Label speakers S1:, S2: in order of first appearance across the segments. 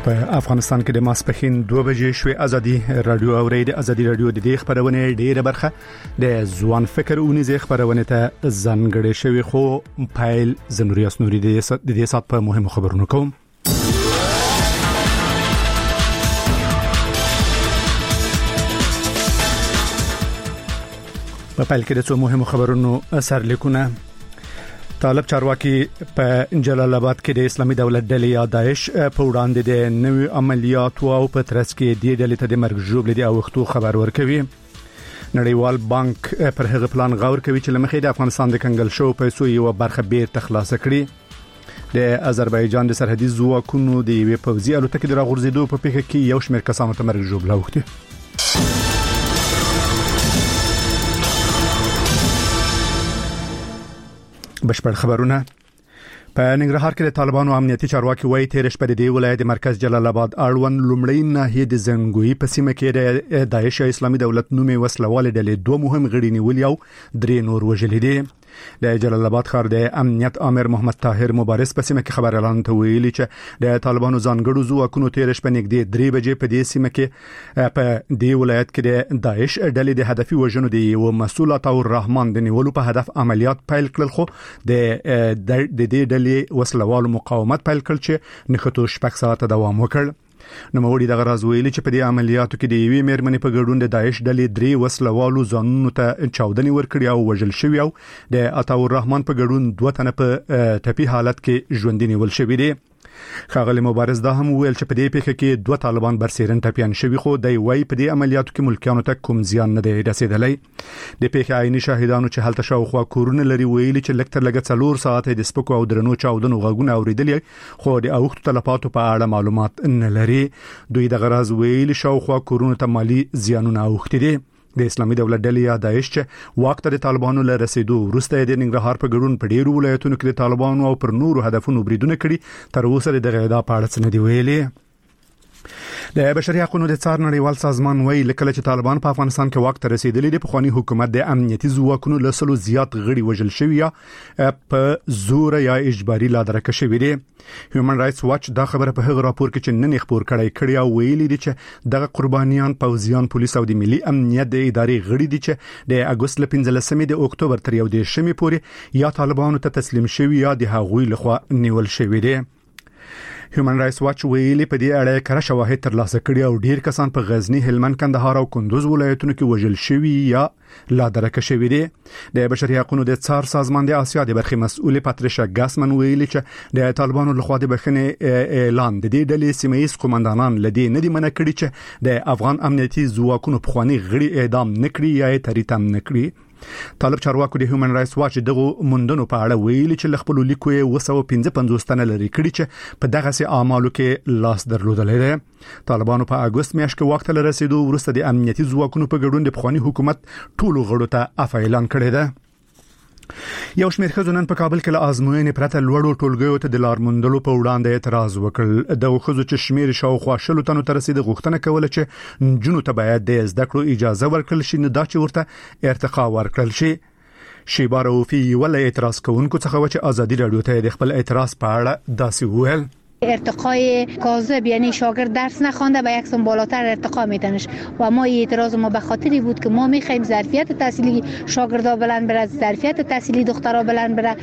S1: په افغانستان کې د ماسپښین 2 بجې شوې ازادي رادیو اورید ازادي رادیو د دې خبرونه ډیره برخه د ځوان فکر اونیزه خبرونه ته ځانګړې شوی خو پایل زنوري اسنوري د دې سات په مهمو خبرونو کوم په پایل کې د څو مهمو خبرونو اثر لیکونه طالب چارواکي په جلال آباد کې د اسلامي دولت ډلې یا داعش په وړاندې د نوي عملیاتو او په ترڅ کې د ډلې ته د مرګ ژوبل دي او وختو خبر ورکوي نړیوال بانک پر هغه پلان غور کوي چې لمخې د افغانستان د کنګل شو پیسو یو برخه بیرته خلاص کړي د آذربایجان د سرحدي ځواکونو د یوې پوځي الوتکې د راغورځېدو په پیښه کې یو شمېر کسانو ته مرګ ژوبل اوښتي بشپړ خبرونه په ننګرهار کې د طالبانو امنیتي چارواکي وایي تیر شپه د ولایت مرکز جلال آباد اړوند لومړی ناحیه د زنګوي په سیمه کې د داعش اسلامي دولت نومي وسلواله ډلې دوه مهم غړي نیولي او درې نور وژل دي د جلال آباد ښار د امنیت امیر محمد طاهر مبارز په سیمه کې خبر اعلان ته ویلي چې د طالبانو ځانګړو ځواکونو تیر شپه نږدې 3 بجې په دې سیمه کې په دې ولایت کې د داعش ډلې د هدفي وژنو دی او مسؤل عطاء الرحمن د نیولو په هدف عملیات پیل کړل خو د دې ډلې وسلوالو مقاومت پیل کړ چې نخټو شپږ ساعته دوام وکړ نو موري دغه راز ویلي چې په دې عملیاتو کې د یوې مېرمنې په ګډون د داعش ډلې 3 وسلوالو ځانونو ته چاودنې ورکړي او وژل شوی او د عطاء الرحمن په ګډون 2 تنه په ټپي حالت کې ژوندۍ نیول شوی دي خاغلی مبارز دا هم ویل چې په دې پیښه کې 2 طالبان برسېرن ټپيان شوی خو د وای په دې عملیاتو کې ملکیانو ته کوم زیان نه دی رسیدلی د پیښه عیني شاهدانو چې هلته شاوخوا کورونه لري ویلي چې لکتر لګ 4 ساعته د سپکو او درنو چاودنو غږونه اوریدل خو د اوښتو تلفاتو په اړه معلومات نه لري دوی د غراز ویلي شاوخوا کورونه ته مالی زیانونه اوښتي دي د اسلامي دولت ډلې یا داعش چې وخت د طالبانو له رسیدو وروسته د ننګرهار په ګډون په ډیرو ولایتونو کې د طالبانو او پر نورو هدفونو بریدونه کړي تر اوسه د غیدا پاړه څه نه دی ویلي د بشري حقوقو د څار نړیوال سازمان وایي لکه چې طالبان په افغانستان کې وخت رسیدلی د پخوانی حکومت د امنیتي ځواکونو له سلو زیات غړي وژل شوی یا په زور یا اجباري لادرکه شوی دي هیومن رائټس واچ دا خبره په هغه راپور کې چې نن خبر کړی او ویلي دي چې دغه قربانیان پوځیان پولیس او د ملي امنیت د ادارې غړي دي چې د اگست 15 د اکتوبر تر 1 پورې یا طالبانو ته تسلیم شوی یا د هغوی لخوا نیول شوی دي هیومن رائټس واچ ویلي په دې اړه کړه شواهد ترلاسه کړي او ډیر کسان په غزنی هلمند کندهار او کندوز ولایتونو کې وژل شوی یا لا درکه شوی دي د بشري حقوقو د څار سازمان د آسیا د برخې مسؤل پاتریشا ګاسمن ویلي چې د طالبانو لخوا د بخښنې اعلان د دې ډلې سیمایي قومندانان لدی نه دي منع کړي چې د افغان امنیتي ځواکونو په خواني غړي اعدام نکړي یا تریتم نکړي طالب چارواکو د هیومن رائټس واچ دغه مندونو په اړه ویلي چې خپل لیکو یې 255 تنه لري کړي چې په دغه سي اعمالو کې لاس درلودل دي طالبانو په اگست میاشت کې وخت لري رسیدو ورسته د امنیتي ځواکونو په ګډون د پخوانی حکومت ټولو غړو ته اعلان کړی دی یو شمېر خزونن په کابل کې له ازموینې پرته لوړو ټولګیو ته د لار موندلو په وړاندې اعتراض وکړ د خزو چې شمېر شاوخوا شلو تنو ته رسیدي غوښتنه کوله چې جنونو ته باید د زده کړو اجازه ورکړل شي نه دا چې ورته ارتقا ورکړل شي شیبا روفي ولا اعتراض کوونکو څخه چې ازادي رادیو ته د خپل اعتراض په اړه داسې وویل
S2: ارتقای کاذب یعنی شاگرد درس نخوانده به یک سن بالاتر ارتقا میتنش و ما اعتراض ما به خاطری بود که ما میخوایم ظرفیت تحصیلی شاگردا بلند بره ظرفیت تحصیلی دخترا بلند بره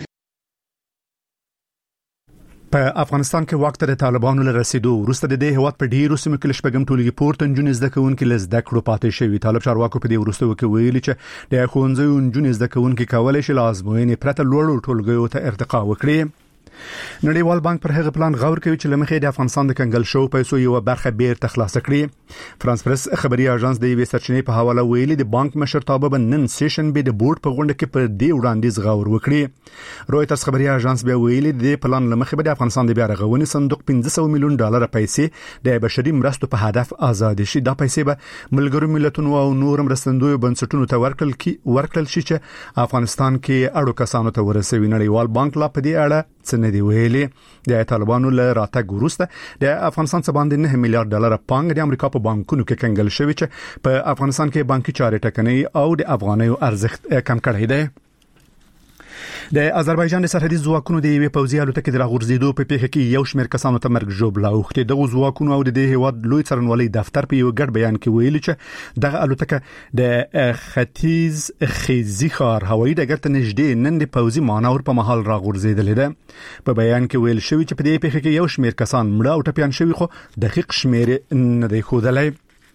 S1: په افغانستان کې وخت د طالبانو له رسیدو وروسته د دې هواد په ډیرو سیمو کې شپږم ټولګي پورته نجونې زده کوونکې له زده کړو پاتې شوی طالب چارواکو په دې وروسته ویلي چې د ښوونځیو نجونې زده کوونکې کولای شي لازمي پرته لوړو ټولګیو ته ارتقا وکړي نړیوال بانک پر هغه پلان غور کوي چې لمخې د افغانستان د کنګل شو پیسو یو برخه بیرته خلاص کړي فرانس پریس خبري اژانس د یوې سرچینې په حواله ویلي د بانک مشرتابه بنن سیشن به د بورډ په غونډه کې پر دې وړاندیز غور وکړي رويټرز خبري اژانس به ویلي د پلان لمخې به د افغانستان د بیا رغونې صندوق $500 مليون پیسې د بشري مرستو په هدف آزاد شي دا پیسې به ملګرو ملتونو او نور مرستندوی بنسټونو ته ورکړل شي چې افغانستان کې اړو کسانو ته ورسوي نړیوال بانک لا په دې اړه څه نه دی ویلي د طالبانو له راتګ وروسته د افغانستان څخه باندې $9 مليار پانګ د امریکا په بانکونو کې کنګل شوی چې په افغانستان کې بانکي چارې ټکنۍ او د افغانیو ارزښت کم کړی دی د آذربایجان سرحدي ځواکونو د یوې پوځي الوتکې د راغورځېدو په پیښه کې یو شمېر کسانو ته مرګ ژوبله اوښتې. دغه ځواکونو او د دې هیواد لوی څارنوالۍ دفتر په یو ګډ بیان کې ویلي چې دغه الوتکه د ختیځ خیزي ښار هوایي ډګر ته نږدې نن د پوځي مانور په مهال راغورځېدلې ده. په بیان کې ویل شوی چې په دې پیښه کې یو شمېر کسان مړه او ټپیان شوي خو دقیق شمېر نه دی ښودلی.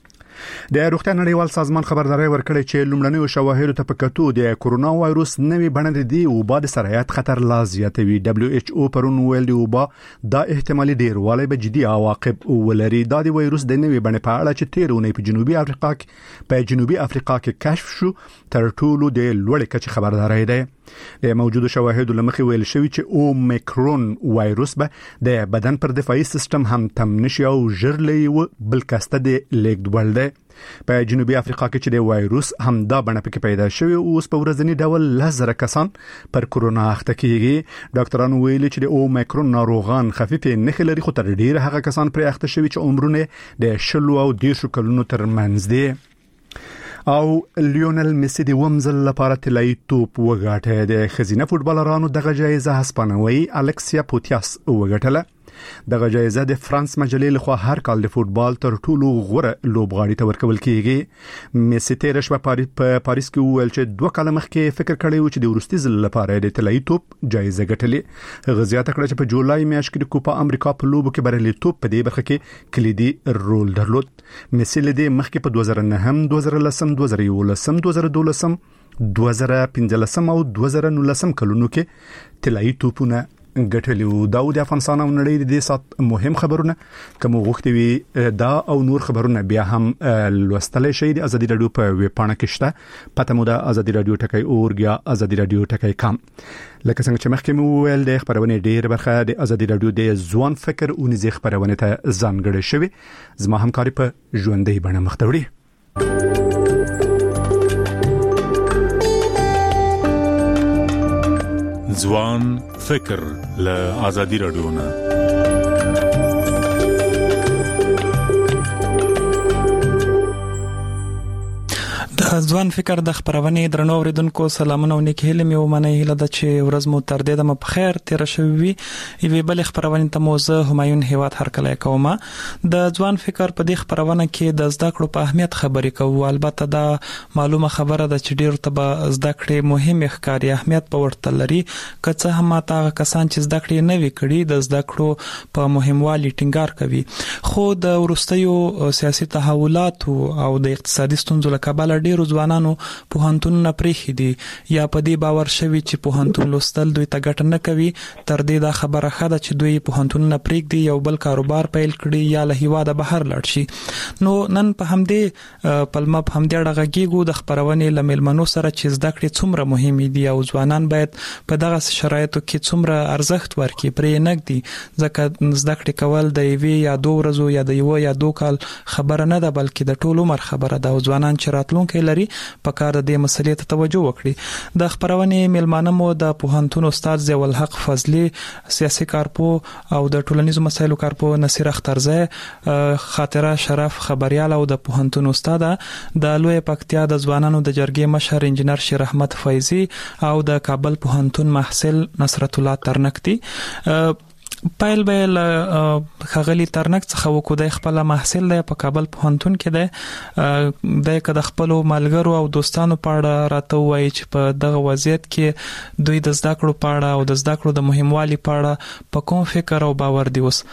S1: د روغتیا نړیوال سازمان خبرداري ورکړې چې لومړنیو شواهدو ته په کتو د کورونا وایروس نوې بڼه د وبا د سرایت خطر لا زیاتوي. WHO پرون ویل د وبا دا احتمالي ډیروالی به جدي عواقب ولري. دا د وایروس د نوې بڼې په اړه چې تیرونه په جنوبي افریقا کې کشف شو تر ټولو د لوړ کچې خبرداري ده. د موجوده شواهدو لمخې ویل شوی چې اومیکرون وایروس به د بدن پر دفاعي سیستم هم تم نشي او ژر بل کسته د لیږدول ده. په جنوبي افریقا کې چې د وایروس هم دا بڼه پکې پیدا شوی اوس په ورځنی ډول 10,000 کسان پر کورونا اخته کیږي. ډاکټرانو ویلي چې د اومیکرون ناروغان خفیف نښې لري خو تر ډیره هغه کسان پر اخته شوی چې عمرونه د 10 او 20 کلونو ترمنځ دي. او لیونل میسی د ومزل لپاره طلایي توپ وګاټه. د خزینه فوټبالرانو دغه جایزه هسپانوي الکسیا پوتیاس وګټله. دغه جایزه د فرانس مجلې لخوا هر کال د فوتبال تر ټولو غوره لوبغاړي ته ورکول کیږي. میسی تیر شپه په پاریس کې وویل چې 2 کال مخکې فکر کړی و چې د وروستي ځل لپاره د طلایي توپ جایزه ګټلې. هغه زیاته کړه چې په جولای میاشت کې د کوپا امریکا په لوبو کې بریالی توپ په دې برخه کې کلیدي رول درلود. میسی له دې مخکې په 2009 2010 2011 2012 2015 او 2019 کلونو کې طلایي توپونه ګټلو. دا د افغانستان او نړۍ د سات مهم خبرونه کوم غوښتي وي دا او نور خبرونه بیا هم لوستل شي د ازادي رادیو په ویب پاڼه کې شته. پته مو د ازادي رادیو ټکی اورګیا ازادي رادیو ټکی کام. لکه څنګه چې مخکې مو ویل د خبرونه ډیر برخه د ازادي رادیو د ځوان فکر او نزي خبرونه ته ځانګړې شوی. زما همکاري په ژوندۍ بڼه مختوري.
S3: ځوان فکر له ازادي رادیو نه.
S4: ځوان فکر د خبرونه درنو اوریدونکو سلامونه او نیک هیله مې ومنه هیله د چې ورځ مو تر دې د بخیر تیر شوي وي بل خبرونه ته موزه همایون هیواد هر کله کومه د ځوان فکر په دې خبرونه کې د زده کړو په اهمیت خبرې کوو. البته دا معلومه خبره ده چې ډیر ته به زده کړې مهمه ښکاري اهمیت په ورته لري که هم تا کسان چې زده کړې نه وی کړي د زده کړو په مهموالي ټینګار کوي. خو د ورستیو سیاسي تحولات او د اقتصادي ستونزو له کبله ډیر ځوانانو پوهنتون نه پریخي دي یا په دې باور شوي چې پوهنتون لوستل دوی ته ګټه نه کوي تر دې دا خبره خده چې دوی پوهنتون نه پریږدي یو بل کاروبار پیل کړي یا له هیواده بهر لاړ شي. نو نن په همدې پلمه په همدې ډغږیږو د خبرونه لملمنو سره چې زده کړې څومره مهمه دي او ځوانان باید په دغه شرایطو کې څومره ارزښت ورکړي پرې نګدي ځکه زده کړې کول د یوې یا 2 ورځو یا د یو یا 2 کال خبره نه ده بلکې د ټول عمر خبره ده. ځوانان چې راتلونکي لري په کار د مسلې ته توجه وکړي. د خبرونه ملمانه مو د پوهنتون استاد ضیاء الحق فضلی سیاسي کارپو او د ټولنیزو مسایلو کارپو نصیر اخترزه خاطره شرف خبريال او د پوهنتون استاد د لوی پکتیا د ځوانانو د جرګې مشر انجنیر شیر احمد فیضی او د کابل پوهنتون محصل نصرت الله ترنکتی. پایل بیل خغلی ترنک څخه وکړای خپل محصل دی په کابل پوهنتون کې دی د کده خپل ملګرو او دوستانو په اړه راته وایي چې په دغه وضعیت کې دوی د زده کړو په اړه او د زده کړو د مهموالي په اړه په کوم فکر او باور دی اوس.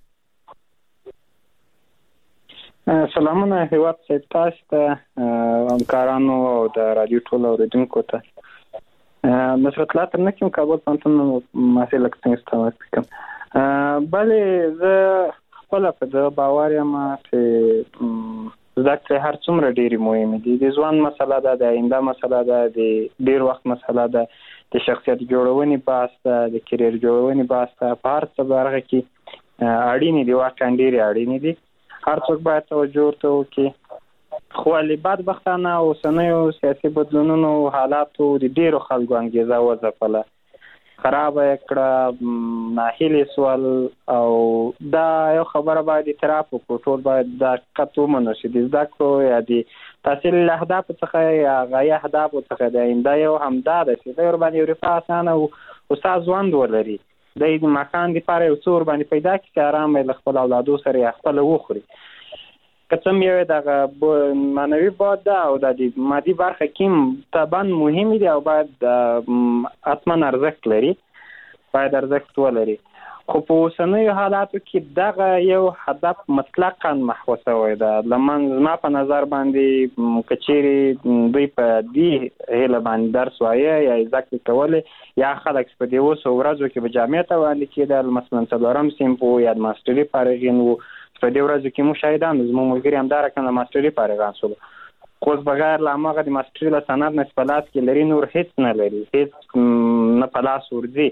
S5: سلامونه هیواد صاحب تاسو ته همکارانو او د رادیو ټول اوریدونکو ته نصرت الله ترنک کابل پوهنتون محصل څنګه کوم بلې زه خپل په باور یم چې زده کړې هر څومره ډېری مهمه دي. د ځوان مسله ده د آینده مسله ده د ډیر وخت مسله ده د شخصیت جوړونې بحث ده د کیریر جوړونې بحث ده په هر څه برخه کې اړینې دي واقعا ډېرې اړینې دي. هر څوک باید توجه ورته وکړي خو له بدبختانه اوسنیو سیاسي بدلونونو حالاتو د ډیرو خلکو انګیزه وځپله خراب کړه ناهیلي سوال او دا یو خبره باید اعتراف وکړو ټول باید دا حقیقت ومنو چې د زده کړو یا د تحصیل اهداف څخه یا غایه اهداف څخه دی دا یو همدا ده چې د باندې رفاه اسانه او استاد ژوند ولري د مکان لپاره یو څور باندې پیدا کړي چې آرام له خپل اولادو سره خپل وخوري کڅم یو دغه معنوي بعد او د مادي برخه کې طبعا مهم دی او باید اتمن ارزښت لري باید ارزښت ولري خو په اوسنیو حالاتو کې دغه یو هدف مطلقاً محو شوی ده لمن زما په نظر باندې کچېرې دوی په دې هیله باندې درس وایي یا زده کړې کولې یا خلک په دې اوسو ورځو کې به جامعې ته وړاندې کېدل مثلا څلورم صنف وو یا د ماسټري فارغین وو په دې ورځو کې موږ شاهدان زموږ ملګري همدارنګه د ماسټري فارغان شول خو بغیر له هماغه د ماسټري له سند نه په لاس کې لري نور هیڅ نه لري هیڅ نه په لاس ورځي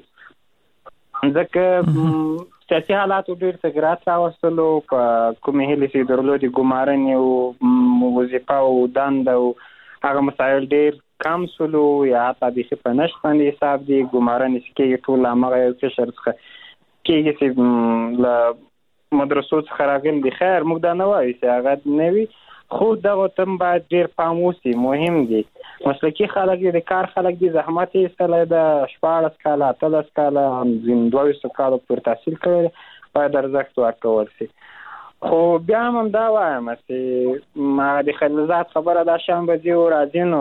S5: ځکه سیاسي حالاتو ډېر تغیرات راوستلو په کومې هیلې چې درلودې ګمارنې او وظیفه او دنده او هغه مسایل ډېر کم شولو یا حتی بیخي په نشت باندې حساب دي ګمارنې چې کېږي ټول هماغه یو قشر څخه کېږي چې له مدرسو څخه راغلي دي خیر موږ دا نه وایو چې هغه نه وي خو دغه تم باید ډېر پام وشي مهم دي مسلکي خلک دي د کار خلک دي زحمت یې ایستلی ده 14 کاله 18 کاله 22 کالو پورې تحصیل کړی باید ارزښت ورکول شي خو بیا هم دا وایم چې د خلیلزاد خبره دا شان به ځي او راځي نو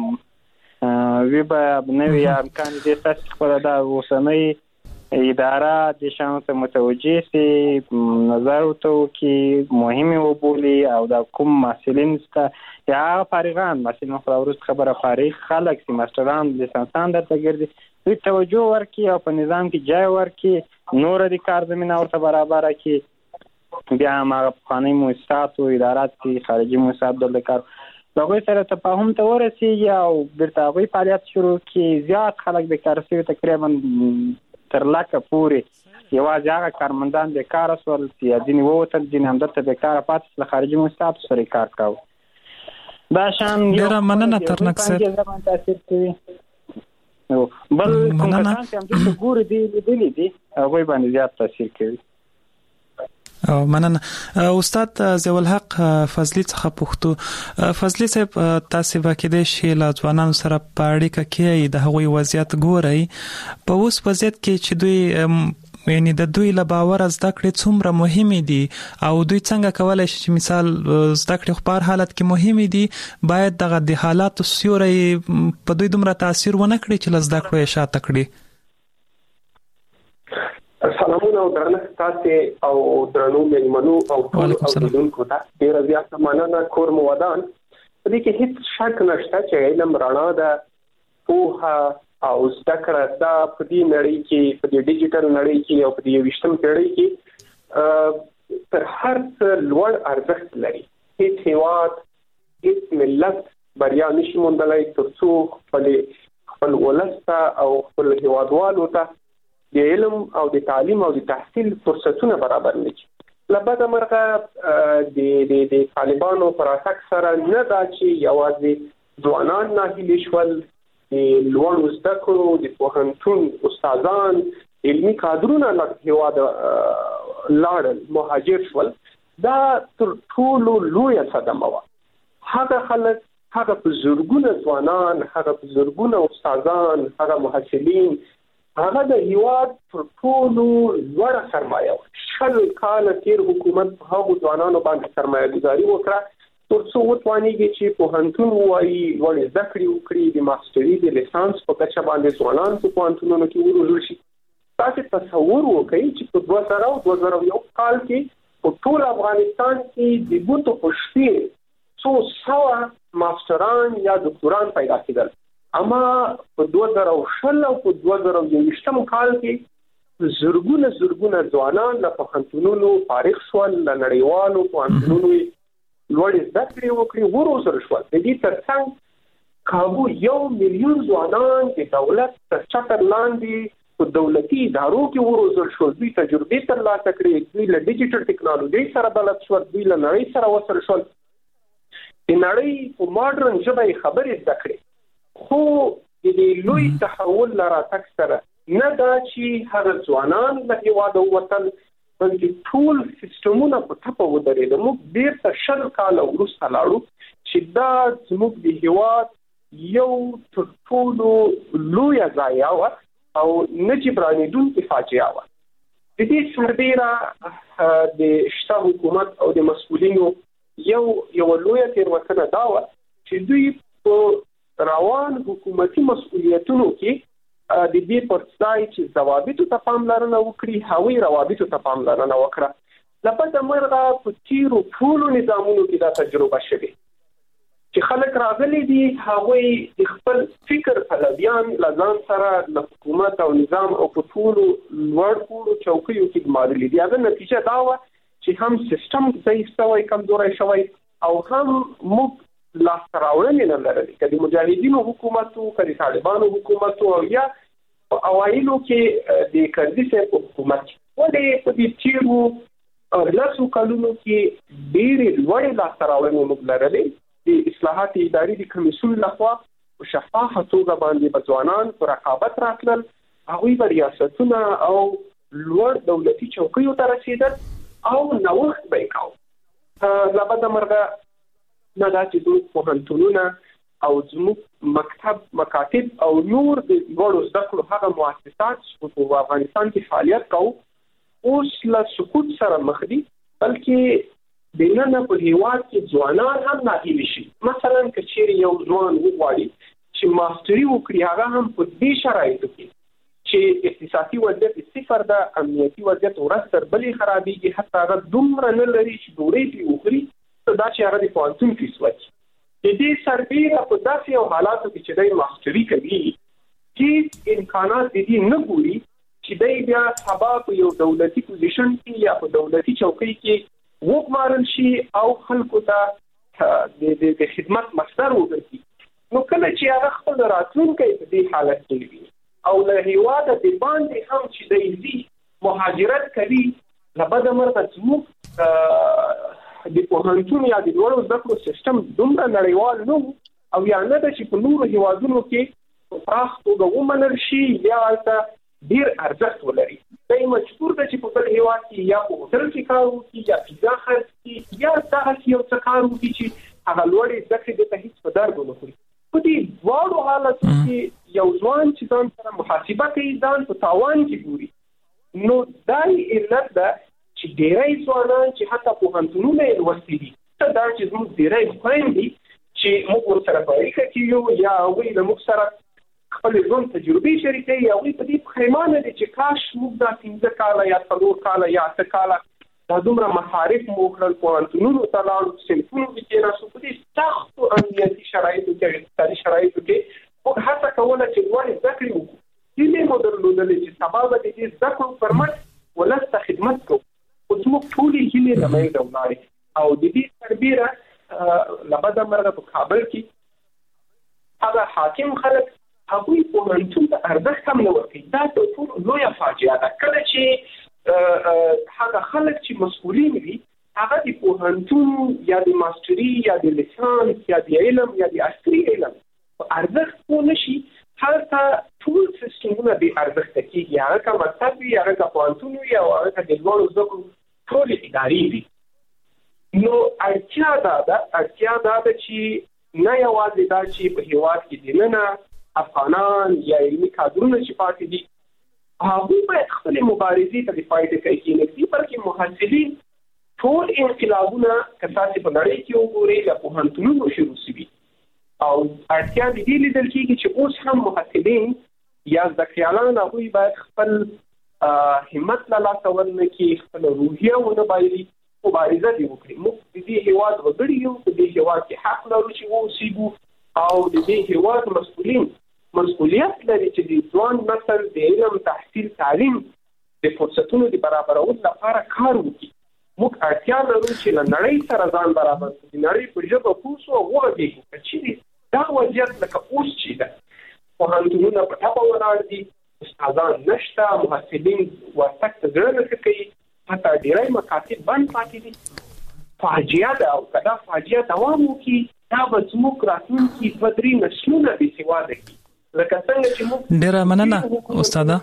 S5: وی به نوي امکان دې ستاسې خپله دا اوسنۍ اداره د شانو ته متوجه سي نظر ورته وکړي مهمې وبولي او د کوم محصلین شته یا فارغان محصلین خو وروسته خبره فارغ خلک چې ماسټران لیسانسان درته ګرځي دوی توجه ورکړي او په نظام کې ځای ورکړي نور د کار زمینه ورته برابره کړي بیا هم هغه پخواني مؤسسات او ادارات چې خارجي مؤسسات دلته کار د هغوی سره تفاهم ته ورسېږي او بیرته هغوی فعالیت شروع کړي زیات خلک بیکاره شوي تقریبا تر لکه پورې یوازې هغه کارمندان بیکاره شول چې ځینې ووتل ځینې همدلته بیکاره پاتې له خارجي مؤسساتو سره کار کاوه دا شان
S4: ډېره مننه ترنک صاحب
S5: تاثیر کوي بل کوم کسان چې همدلته ګوري دي لیدلي دي هغوی باندې زیات تاثیر کوي
S4: مننه استاد ضیاءالحق فضلی څخه پوښتو فضلی صاحب تاسو وکیدې شي لا ځوانانو سره په اړیکه کې د هغوی وضعیت ګورئ په اوس وضعیت کې چې دوی یعنی د دوی له باور زده کړې څومره مهمه دي او دوی څنګه کولای شي چې مثال زده کړې خو په حالت کې مهمه دي باید دغه د حالات سیوري په دوی دومره تاثیر ونه کړي چې زده کړې شاته کړي
S6: سلامونه او درنښت تاسو او درنو مېلمنو او ټول اوریدونکو ته ډېر زیات مننه کور مو ودان په دې کې هیڅ شک نشته چې علم رڼا ده پوهه او زده کړه دا په دې نړۍ کې په دې ډیجیټل نړۍ کې او په دې 20م پیړۍ کې تر هر څه لوړ ارزښت لري هیڅ هیواد هیڅ ملت بریا نشي موندلای ترڅو خپل ولسته او خپل هیوادوالو ته د علم او د تعلیم او د تحصیل فرصتونه برابر نشي لبد مرغه د طالبانو پر اساس سره نه دا چې یوازې ځوانان ناهیلي شول د لوړ زده کړو د پوهنتون استادان علمي کادرونه له هیواده لاړل مهاجر شول دا تر ټولو لویه صدمه وه هغه خلک هغه په زرګونه ځوانان هغه په زرګونه استادان هغه محصلین هغه د هیواد پر ټولو لوړه سرمایه وه 100 کاله تیر حکومت په هغو ځوانانو باندې سرمایه ګزاري وکړه ترڅو وتوانیږي چې پوهنتون ووایي لوړې زده کړې وکړي د ماسټري د لیسانس په کچه باندې ځوانان په پوهنتونونو کې وروزل شي تاسو تصور وکړئ چې په 2001 کال کې په ټول افغانستان کې د بوتو په شپې 100 ماسټران یا دکتوران پیدا کېدل اما په 2020 او په 2020 کال کې زرګونه ځوانان له پوهنتونونو فارغ شول له نړیوالو پوهنتونونو لوړې زده کړې وکړي وروزل شول د دې ترڅنګ کابو 1 میلیون ځوانان د دولت تر چتر لاندې په دولتي ادارو کې وروزل شول دوی تجربې ترلاسه کړې دوی له ډیجیټل ټیکنالوژي سره بلد شول دوی له نړۍ سره وصل شول د نړۍ په ماډرن ژبه خبرې زده کړې خو د لوی تحول لراتګ سره نه دا چې هغه ځوانان له هیواده ووتل بلکې ټول سیستمونه په ټپه ودرېدل موږ بیرته 100 کاله وروسته لاړو چې دا زموږ د هیواد یو تر ټولو لویه ضایعه وه او نه جبرانېدونکې فاجعه وه. د دې سربیره د شته حکومت او د مسؤلینو یو لویه تېروتنه دا وه چې دوی په روان حکومتي مسؤلیتونو کې د دې پر ځای چې ضوابطو ته پاملرنه وکړي هغوی روابطو ته پاملرنه وکړه. لپاره مرغه په تیرو ټولو نظامونو کې دا تجربه شوې چې خلک راغلي دي هغوی د خپل فکر پلویان له ځان سره له حکومت او نظام او په ټولو لوړ پوړو چوکیو کې ګمارلي دي. هغه نتیجه دا وه چې هم سیستم ضعیف شوی کمزوری شوی او هم موږ لاسته راوړنې نه لرلې که د مجاهدینو حکومت و که د طالبانو حکومت او یا په اوایلو کې د کرزي صاحب حکومت ولې په دې تیرو لسو کلونو کې ډېرې لوړې لاسته راوړنې موږ لرلې. د اصلاحات اداري د کمیسیون لخوا په شفافه توګه باندې به ځوانان په رقابت راتلل، هغوی به ریاستونه او لوړ دولتي چوکیو ته رسېدل او نوښت به یې کاوه. له بده مرغه نه دا چې زموږ پوهنتونونه او زموږ مکاتب او نور د لوړو زده کړو هغه مؤسسات چې په افغانستان کې فعالیت کوو اوس له سقوط سره مخ دي، بلکې دننه په هیواد کې ځوانان هم ناهیلي شي. مثلا که چیرې یو ځوان وغواړي چې ماستري وکړي هغه هم په دې شرایطو کې چې اقتصادي وضعیت صفر ده، امنیتي وضعیت ورځ تر بلې خرابېږي، حتی هغه دومره نه لري چې ډوډۍ پرې وخوري دا چې هغه د پوهنتون فیس ورکړي. د دې سربیره په داسې یو حالاتو کې چې دی ماستري کوي هېڅ امکانات د دې نه ګوري چې دی بیا سبا په یو دولتي پوزیشن کې یا په دولتي چوکۍ کې وګمارل شي او خلکو ته د خدمت مصدر وګرځي. نو کله چې هغه خپل راتلونکی په دې حالت کې وي او له هېواده د باندې هم چې دی ځي مهاجرت کوي، له بده مرغه زموږ د پوهنتون یا د لوړو زده کړو سیستم دومره نړیوال نه او یا نه ده چې په نورو هېوادونو کې په پراخ توګه ومنل شي یا هلته ډېر ارزښت ولري. دی مجبور ده چې په بل هېواد کې یا په هوټل کې کار وکړي یا پیزا خرڅ کړي یا دغسې یو څه کار وکړي چې هغه لوړې زده کړې دې ته هېڅ په درد ونه خوري. په دې دواړو حالتو کې یو ځوان چې ځان سره محاسبه کوي ځان په تاوان کې ګوري. نو دا علت ده چې ډېری ځوانان چې حتی پوهنتونونه یې لوستي دي دا چې زموږ ډېری خویندې چې موږ ورسره په اړیکه کې یو یا هغوی له موږ سره خپل ژوند تجربې شریکوي، هغوی په دې پښیمانه دي چې کاش موږ دا 15 کاله یا 4 کاله یا 8 کاله دا دومره مصارف مو وکړل، پوهنتونونو ته لاړو، صنفونو کې کېناستو، په دې سختو امنیتي شرایطو کې اقتصادي شرایطو کې موږ هڅه کوله چې لوړې زده کړې وکړو. هیلې مو درلودلې چې سبا به د دې زده کړو پر مټ ولس ته خدمت کوو. خو زموږ ټولې هیلې له منځه ولاړې او د دې سربیره له بده مرغه په کابل کې هغه حاکم خلک هغوی پوهنتون ته ارزښت هم نه ورکوي. دا تر ټولو لویه فاجعه ده. کله چې هغه خلک چې مسؤلین وي هغه د پوهنتون یا د ماستري یا د لیسانس یا د علم یا د عصري علم په ارزښت پوه نه شي، هلته ټول سیسټمونه بې ارزښته کېږي. هغه که مکتب وي، هغه که پوهنتون وي او هغه که د لوړو زده کړو ټولې ادارې وي. نو اړتیا دا ده چې نه یوازې دا چې په هېواد کې دننه افغانان یا علمي کادرونه چې پاتې دي هغوی باید خپلې مبارزې ته د پای ټکی کېنږدي، بلکې محصلین ټول انقلابونه که تاسې په نړۍ کې وګورئ له پوهنتونونو شروع شوي او اړتیا د دې لیدل کېږي چې اوس هم محصلین یا زده کړیالان هغوی باید خپل همت له لاسه ورنه کړي، خپله روحیه ونه بایلي، مبارزه دې وکړي. موږ د دې هېواد وګړي یو، په دې هېواد کې حق لرو چې واوسېږو او د دې هېواد مسؤلین مسؤلیت لري چې د ځوان نسل د علم، تحصیل، تعلیم د فرصتونو د برابرولو لپاره کار وکړي. موږ اړتیا لرو چې له نړۍ سره ځان برابر کړو، د نړۍ په ژبه پوه شو او وغږېږو. که چیرې دا وضعیت لکه اوس چې ده، پوهنتونونه په ټپه ولاړ دي، استادان نشته، محصلین ورتګ ته زړه نه ښه کوي، حتی ډېری مکاتب بند پاتې دي. فاجعه ده او که دا فاجعه دوام وکړي دا به زموږ راتلونکي 2-3 نسلونه بېسواده کړي. لکه څنګه چې موږ
S4: ډېره مننه استاده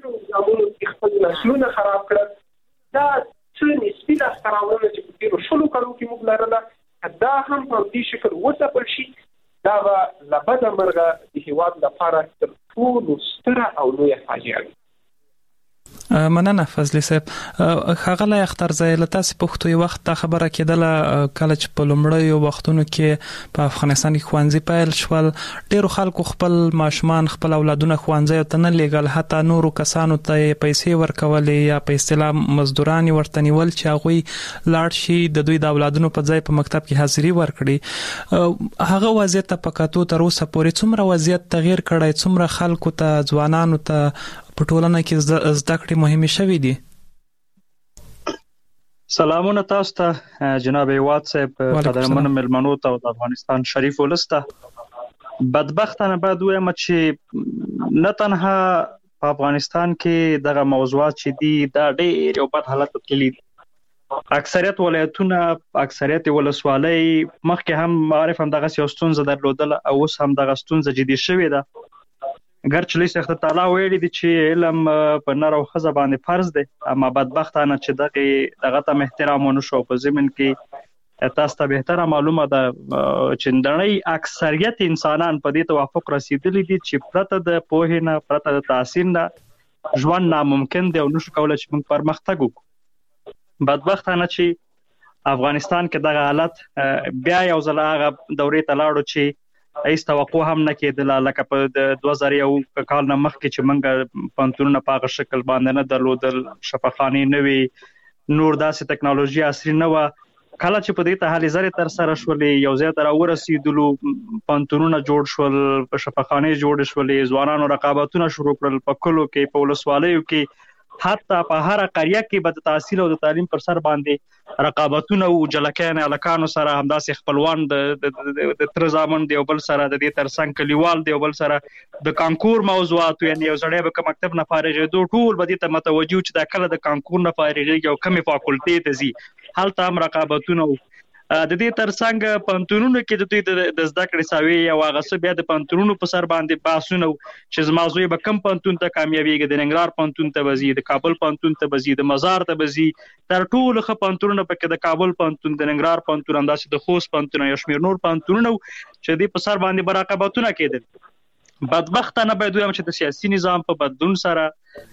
S6: خپل نسلونه خراب کړل. دا څه نسبي لاسته راوړنه چې په تېرو 20 کالو کې موږ لرله دا هم په دې شکل وځپل شي دا لبد مرغه د هیواد لپاره تر ټولو ستره او لویه فاجعه ده.
S4: مننه فضلی صاحب. هغه لا اختر زایل تاسو پښتو یو وخت خبره کېدله کله چې په لومړیو وختونو کې په افغانستان کې خوانځي پیل شول، ډیرو خلکو خپل ماشومان خپل اولادونه خوانځي ته نه لېګل، حتی نورو کسانو ته پیسې ورکولې یا په اصطلاح مزدوران ورته نیول چې هغه لاړ شي د دوی د اولادونو په ځای په مکتب کې حاضری ورکړي. هغه وضعیت په کاتو تر اوسه پورې څومره وضعیت تغییر کړی، څومره خلکو ته ځوانانو ته په ټولنه کې زده کړې مهمه شوې دي؟
S7: سلامونه تاسو ته جناب هیواد صاحب، قدرمن ملمنو ته د افغانستان شریف ولسته. بدبختانه باید وایم چې نه تنها په افغانستان کې دغه موضوعات چې دي دا ډېر یو بد حالت کې دي. اکثریت ولایتونه، اکثریت ولسوالۍ مخکې هم معرف هم دغه سیاستونه درلودل او اوس هم دغه ستونزه جدي شوې ده. ګرچې سخت تعالی ویلي دي چې علم په نر او ښځه باندې فرض دی، اما بدبختانه چې دغه ته احترام ونه شو. په ضمن کې تاسو ته بهتره معلومه ده چې نړۍ اکثریت انسانان په دې توافق رسیدلی دي چې پرته د پوهې نه، پرته د تحصیل نه ژوند ناممکن دی او نشو کولای چې موږ پرمختګ وکړو. بدبختانه چې افغانستان کې دغه حالت بیا یو ځل هغه دورې ته لاړو چې هیڅ توقع هم نه کېدله، لکه په 2001 کال نه مخکې چې موږ پوهنتونونه په هغه شکل باندې نه درلودل، شفاخانې نه وي، نور داسې ټکنالوژي عصري نه وه. کله چې په دې ته هلې ځلې ترسره شولې، یو ځای ته راورسېدلو، پوهنتونونه جوړ شول، شفاخانې جوړې شولې، ځوانانو رقابتونه شروع کړل په کلو کې، په ولسوالیو کې، حتی په هر قريه کې به د تحصیل او د تعلیم پر سر باندې رقابتونه او جلکان الکانو سره همداسې خپلوان د تر زامن دی او بل سره د دې ترڅنګ کلیوال دی او بل سره د کانکور موضوعات، یعنی یو سړی به مکتب نه فارغېدو ټول به دې ته متوجه چې دا کله د کانکور نه فارغېږي او کومې فاکولټې ته ځي، هلته هم رقابتونه. د دې ترڅنګ پوهنتونونو کې د دوی د زده کړې ساوي او هغه څه بیا د پوهنتونونو په سر باندې بحثونه چې زما زوی به کوم پوهنتون ته کامیابیږي، د ننګرهار پوهنتون ته به ځي، د کابل پوهنتون ته به ځي، د مزار ته به ځي، تر ټولو ښه پوهنتونونه پکې د کابل پوهنتون، د ننګرهار پوهنتون، همداسې د خوست پوهنتون، یو شمېر نور پوهنتونونه چې دوی په سر باندې به رقابتونه کېدل. بدبختانه باید ووایم چې د سیاسي نظام په بدلون سره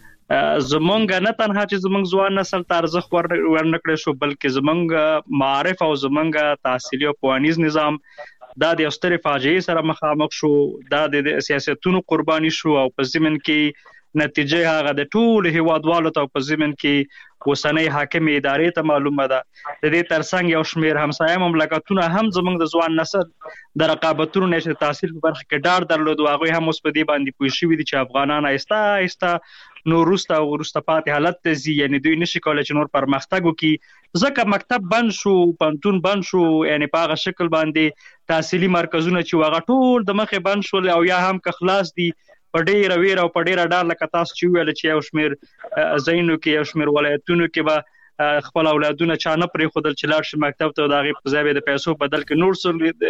S7: زمونږ نه تنها چې زمونږ ځوان نسل ته ارزښت ورنکړی شو، بلکې زمونږ معارف او زمونږ تحصیلي او ښوونیز نظام دا د یو سترې فاجعې سره مخامخ شو، دا د سیاستونو قرباني شو او په ضمن کې نتیجه هغه د ټولو هیوادوالو ته په ضمن کې اوسنۍ حاکمې ادارې ته معلومه ده. د دې ترڅنګ یو شمېر همسایه مملکتونه هم زموږ د ځوان نسل د رقابتونو نه چې تحصیل په برخه کې ډاډ درلود، هغوی هم اوس په دې باندې پوه شوي دي چې افغانان آهسته آهسته نور وروسته پاتې حالت ته ځي، یعنی دوی نشي کولی چې نور پرمختګ وکړي، ځکه مکتب بند شو، پوهنتون بند شو، یعنی په هغه شکل باندې تحصیلي مرکزونه چې هغه ټول د مخې بند شول او یا هم که خلاص دي په ډیره ویره او په ډیره ډار، لکه تاسو چې ویل چې یو شمېر ځایونو کې، یو شمېر ولایتونو کې به خپل اولادونه چا نه پرېښودل چې لاړ شي مکتب ته، د هغې په ځای به د پیسو بدل کې نور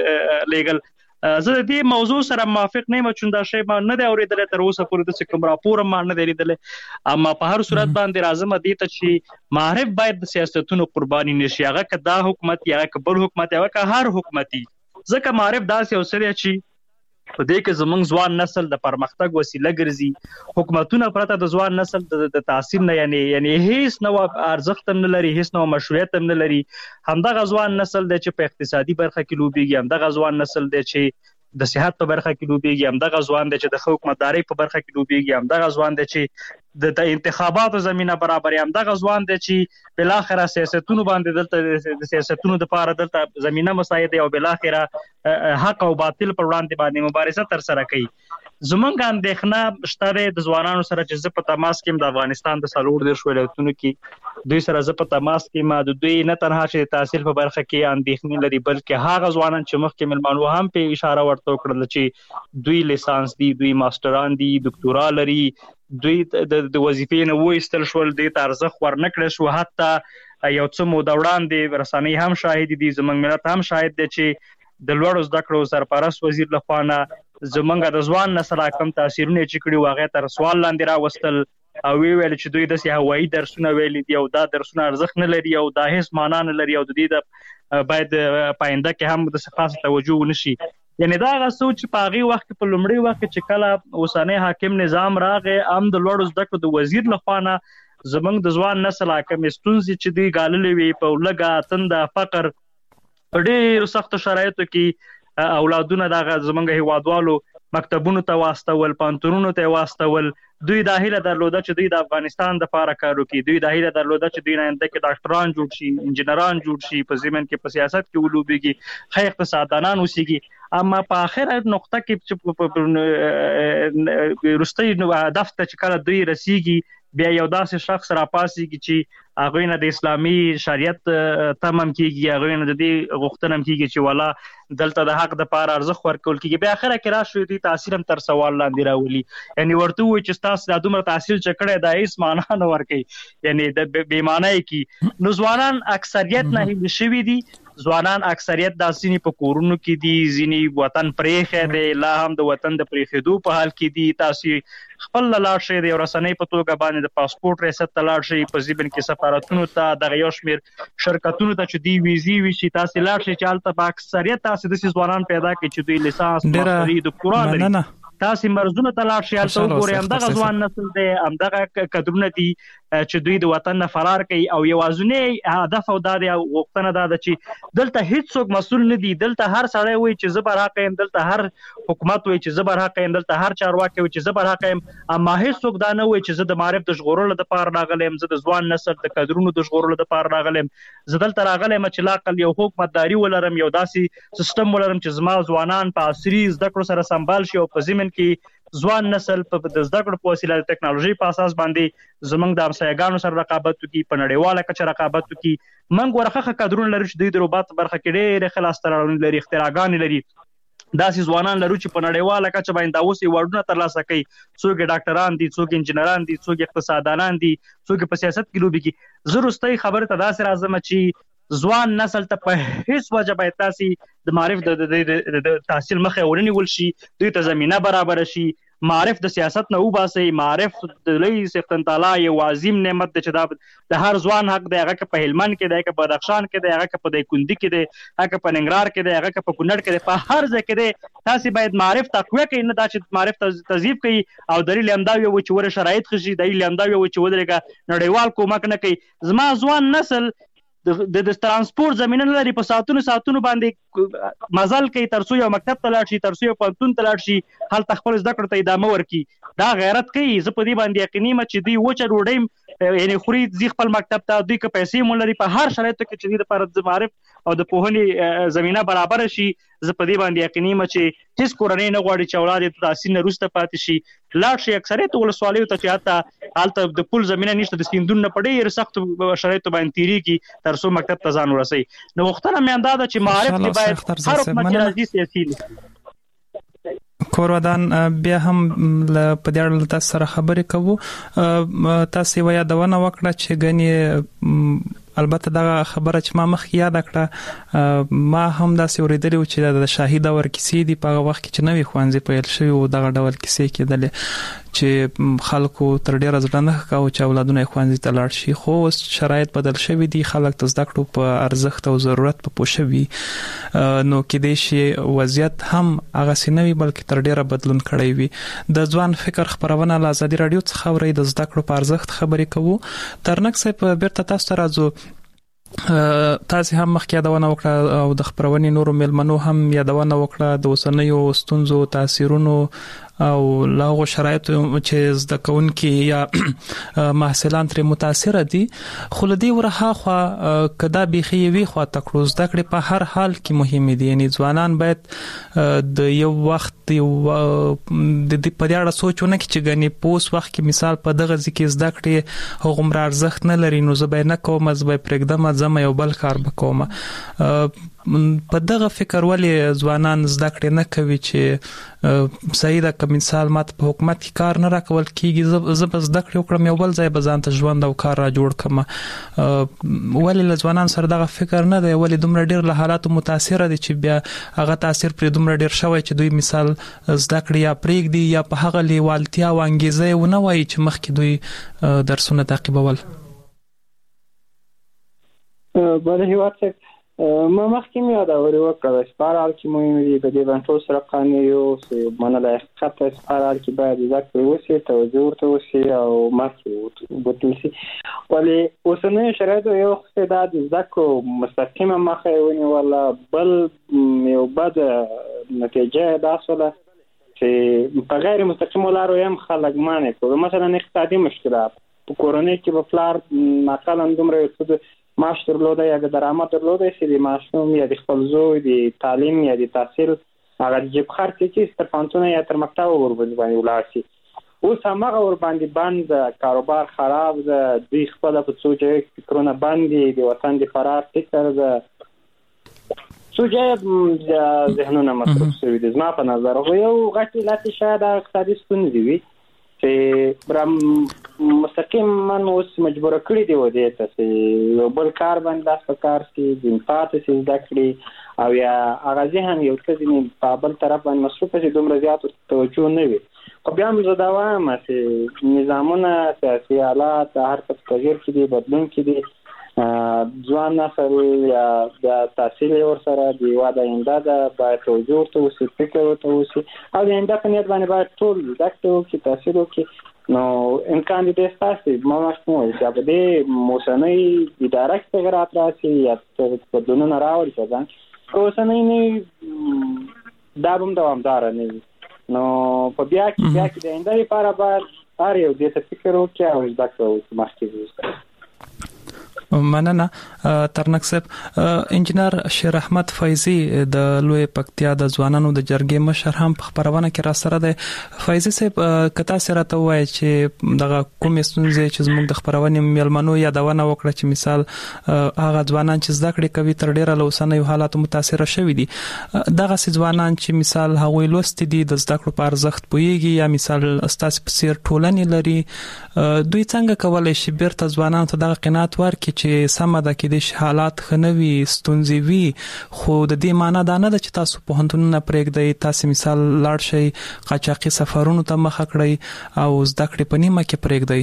S7: څه لیږل. زه د دې موضوع سره موافق نه یم چې دا شی ما نه دی اورېدلی تر اوسه پورې، داسې کوم راپور هم ما نه دی لیدلی، اما په هر صورت باندې راځم دې ته چې معارف باید د سیاستونو قرباني نه شي، هغه که دا حکومت یا هغه که بل حکومت یا هغه که هر حکومت وي، ځکه معارف داسې یو څه دی چې په دې کې زموږ ځوان نسل د پرمختګ وسیله ګرځي. حکومتونه پرته د ځوان نسل د تحصیل نه یعنی هیڅ نوع ارزښت هم نه لري، هیڅ نوع مشروعیت هم نه لري. همدغه ځوان نسل دی چې په اقتصادي برخه کې لوبېږي، همدغه ځوان نسل دی چې د صحت په برخه کې لوبېږي، همدغه ځوان دی چې د ښه حکومتدارۍ په برخه کې لوبېږي، همدغه ځوان دی چې د انتخاباتو زمینه برابري، همدغه ځوان دی چې بالاخره سیاستونو باندې دلته د سیاستونو دپاره دلته زمینه مساعد دی او بالاخره حق او باطل پر وړاندې باندې مبارزه ترسره کوي. زمونږ اندېښنه شته دی د ځوانانو سره چې زه په تماس کې یم د افغانستان د 40 ولایتونو کې دوی سره زه په تماس کې یم. د دوی نه تنها چې د تحصیل په برخه کې اندېښنې لري، بلکې هغه ځوانان چې مخکې مېلمانو هم په اشاره ورته وکړله چې دوی لیسانس دي، دوی ماسټران دي، دکتورا لري، دوی د وظیفې نه وایستل شول، دوی ته ارزښت ورنکړی شو. حتی یو څه موده وړاندې رسنۍ هم شاهد دي، زموږ ملت هم شاهد دی چې د لوړو زده کړو سرپرست وزیر لخوا نه زمونږ د ځوان نسل کوم تاثیرونه چې کړي وو هغې تر سوال لاندې راوستل او ویل چې دوی داسې هوایي درسونه ویلي دي او دا درسونه ارزښت نه لري او دا هیڅ معنا نه لري او د دې باید پاینده کې هم د خاصه توجه ونشي. یعنی دا غوښتو چې په هغه وخت په لومړي وخت چې کله اوسنۍ حاکم نظام راغی هم د لوړو زده کړو د وزیر لخوا نه زمونږ د ځوان نسل حاکم ستونزې چې دی ګاللې وي په لږه تنده فقر په ډېرو سختو شرایطو کې اولادونه دغه زمونږ هیوادوالو مکتبونو ته واستول، پانتونونو ته واستول. دوی دا هیله درلوده چې دوی د افغانستان د لپاره کار وکړي، دوی دا هیله درلوده چې دوی آینده کې ډاکټران جوړ شي، انجینران جوړ شي، په ضمن کې په سیاست کې ولوبېږي، ښه اقتصاددانان اوسېږي. اما په آخره نقطه کې چې وروستۍ هدف ته چې کله دوی رسیږي بیا یو داسې شخص راپاسېږي چې هغوی نه د اسلامي شریعت تمم کېږي، هغوی نه د دې غوښتنه هم کېږي چې والا دلته د حق دپاره ارزښت ورکول کېږي. بیا آخره کې راشي دوی تحصیل هم تر سوال لاندې راولي. یعنې ورته ووایي چې ستاسو دا دومره تحصیل چې کړی دا هېڅ معنا نه ورکوي، یعنې د بېمعنی کي. نو ځوانان اکثریت نه هیله شوي دي، ځوانان اکثریت دا ځینې په کورونو کې دي، ځینې وطن پرېښی دی، لا هم د وطن د پرېښېدو په حال کې دي. تاسو خپل لاړ شئ د یو رسنۍ په توګه باندې د پاسپورټ ریاست ته لاړ شئ، په ضمن کې سفارتونو ته دغه یو شمېر شرکتونو ته چې دوی ویزې وشي تاسو لاړ شئ چې هلته په اکثریت تاسو داسې ځوانان پیدا کړئ چې دوی لیسانس ماستري دکتورا لري. تاسو مرزونه ته لاړ شئ هلته وګورئ همدغه ځوان نسل دی، همدغه کدرونه دي چې دوی د وطن نه فرار کوي. او یوازینی هدف او دا دی غوښتنه دا ده چې دلته هیڅوک مسؤل نه دي، دلته هر سړی وایي چې زه برحقه یم، دلته هر حکومت وایي چې زه برحقه یم، دلته هر چارواکی وایي چې زه برحقه یم. اما هیڅوک دا نه وایي چې زه د معرف د ژغورلو دپاره راغلی یم، زه د ځوان نسل د کدرونو د ژغورلو دپاره راغلی یم. زه دلته راغلی یم چې لاقل یو حکومتداري ولرم، یو داسې سیستم ولرم چې زما ځوانان په عصري زده کړو سره سمبال شي او په ضمن کې ځوان نسل په د زده کړو په وسیله د ټکنالوژي په اساس باندې زمونږ د همسایګانو سره رقابت وکړي، په نړیواله کچه رقابت وکړي. موږ ورخه کدرونه لرو چې دوی د روباټ برخه کې ډېرې ښه لاسته راوړنې لري، اختراعګانې لري. داسې ځوانان لرو چې په نړیواله کچه باندې دا اوس ایوارډونه ترلاسه کوي. څوک ډاکټران دي، څوک انجینران دي، څوک اقتصاددانان دي، څوک په سیاست کې لوبېږي. زه وروستۍ خبرې ته داسې راځم چې ځوان نسل ته په هیڅ وجه باید تاسې د معرف د تحصیل مخه ونیول شي، دوی ته زمینه برابره شي، معرف د سیاست نه وباسي. معرف د لوی څښتن تعالی یو عظیم نعمت دی چې دا د هر ځوان حق دی، هغه که په هلمند کې دی، که په بدخشان کې دی، هغه که په دایکنډي کې دی، هغه که په ننګرهار کې دی، هغه که په کونړ کې دی، په هر ځای کې دی. تاسې باید معرف تقویه کوئ، نه دا چې معرف تضعیف کوي او دلیل همدا وي چې ور شرایط ښه شي، دلیل همدا وي چې ودرېږه نړیوال کومک نه کوي. زما ځوان نسل د ترانسپورت زمینه نه لري، په ساعتونو باندې مزل کوي تر څو یو مکتب ته لاړ شي، تر څو یو پوهنتون ته لاړ شي، هلته خپل زده کړو ته ادامه ورکړي. دا غیرت کوي. زه په دې باندې یقیني یم چې دوی وچه ډوډۍ یعنې خوري، ځي خپل مکتب ته، دوی که پیسې مو لري په هر شرایطو کې چې دوی دپاره د معرف او د پوهنې زمینه برابره شي. زه په دې باندې یقیني یم چې هېڅ کورنۍ نه غواړي چې اولاد یې د تحصیل نه وروسته پاتې شي. لاړ شي اکثریت ولسوالیو ته چې حتی هلته د پل زمینه نشته، د سیندونو نه په ډېرو سختو شرایطو باندې تېرېږي تر څو مکتب ته ځان ورسوي. نو غوښتنه مې همدا ده چې معرف کې باید هر حکومت چې راځي سیاسي نه
S4: کور ودان. بیا هم په دې اړه تاسو سره خبرې کوو. تاسو یې یادونه وکړه چې ګنې البته دا خبره چې ما مخکې یاد کړه، ما هم داسې اورېدلې و چې د شاهي دور کیسې دي په هغه وخت کې چې نوې ښوونځي پیل شوي و، دغه ډول کیسې کېدلې چې خلکو تر ډېره زړه نه ښه چې اولادونه یې ښوونځي ته لاړ شي. خو اوس شرایط بدل شوي دي، خلک د زده کړو په ارزښت او ضرورت په پوه شوي، نو کېدای شي وضعیت هم هغسې نه وي بلکې تر ډېره بدلون کړی وي. د ځوان فکر خپرونه له ازادي راډیو څخه اورئ، د زده کړو په ارزښت خبرې کوو. ترنک صاحب بیرته تاسو ته راځو. تاسو هم مخکې یادونه وکړه او د خپرونې نورو مېلمنو هم یادونه وکړه د اوسنیو ستونزو، تاثیرونو او لاغو شرایطو چې زده کوونکي یا محصلان ترې متاثره دي. خو له دې ورهاخوا که دا بیخي یوې خوا ته کړو، زده کړې په هر حال کې مهمې دي. یعنې ځوانان باید د یو وخت د دې په دې اړه سوچ ونه کړي چې ګنې په اوس وخت کې مثال په دغه ځای کې زده کړې هغومره ارزښت نه لري، نو زه به یې نه کوم، زه به یې پرېږدم، ځم یو بل کار به کوم. په دغه فکر ولې ځوانان زده کړې نه کوي چې صحیح ده که مثال ماته په حکومت کې کار نه راکول کېږي، زه به زده کړې وکړم، یو بل ځای به ځان ته ژوند او کار را جوړ کړم. ولې له ځوانان سره دغه فکر نه دی؟ ولې دومره ډېر له حالاتو متاثره دي چې بیا هغه تاثیر پرې دومره ډېر شوی چې دوی مثال زده کړې یا پرېږدي یا په هغه لیوالتیا او انګیزه یې ونه وایي چې مخکې دوی درسونه تعقیبول؟
S5: بله هیواد صاحب ما مخکې مې یادوري وکړه سپارال کې مهم دي د دې باندې ټول سره قانوني یو څه منل حقیقت سپارال کې باید ځکه وسی توجه ورته وسی او مخکې وته وسی ولې اوسنۍ شرایط یو څه د ځکه مستقیمه مخه ونی ولا بل یو بد نتیجه داسله چې په غیر مستقیم لارو هم خلک مانه کوي مثلا اقتصادي مشکلات په کورونی کې په فلار مثلا دومره څه معاش درلوده یا د درآمد درلوده چې د معاشوم یا د خپل زوی د تعلیم یا د تحصیل هغه جيب خرڅ چې تر پانتونه یا تر مکتب ورباندې ولاړ شي اوس هغه ور باندې بند کاروبار خراب ده دوی خپل په سوچ فکرونه باندې د وطن د فرار فکر ده سوچ ذهنونه مصرف شوی دي زما په نظر خو یو غټي لاتي شاید اقتصادي ستونزې وي چې برام مستقیم من اوس مجبور کړی دی ودی ته چې یو بل کار باندې لاس په کار کې د پاتې سیز دکړي او یا هغه ځین یو څه په بل طرف باندې مصروف شي دومره زیات توجه نه وي خو بیا هم زه دا وایم چې نظامونه سیاسي حالات هر څه تغیر کړي بدلون کړي ځوان نسل یا د تحصیل ورسره د واده انده ده باید توجه ورته وشي فکر ورته وشي او د انده په نیت باندې باید ټول دکته وکړي تحصیل وکړي نو امکان دې ستاسو ما مخکې وایي چې په دې موسمي اداره کې تغیرات راشي یا بدلونونه راوړي ځان اوسنۍ نه دا هم دوامدار نه وي نو په بیا کې د انده لپاره باید هر یو دې ته فکر وکړي او دکته وکړي مخکې
S4: مننه ترنک صاحب انجنیر شیر احمد فیضی د لوی پکتیا د ځوانانو د جرګې مشر هم په خبرونه کې را سره ده فیضی صاحب کتا سره ته وایي چې دغه کوم ستونزې چې زموږ د خبرونه ملمنو یادونه وکړه چې مثال هغه ځوانان چې زده کړې کوي تر ډیره لوسنۍ حالات متاثر شوي دي دغه ځوانان چې مثال هغوی لوست دي د زده کړو په ارزښت پوهیږي یا مثال استاد په سیر ټولنې لري دوی څنګه کولای شي بیرته ځوانانو ته دغه قناعت ورکړي چې سمه ده کې د حالات خنوي ستونزې وي خو د دې معنی دا نه ده چې تاسو په هنتونو پرېږدئ تاسو مثال لاړ شئ قاچاقي سفرونو ته مخه کړئ او زده کړې په نیمه کې پرېږدئ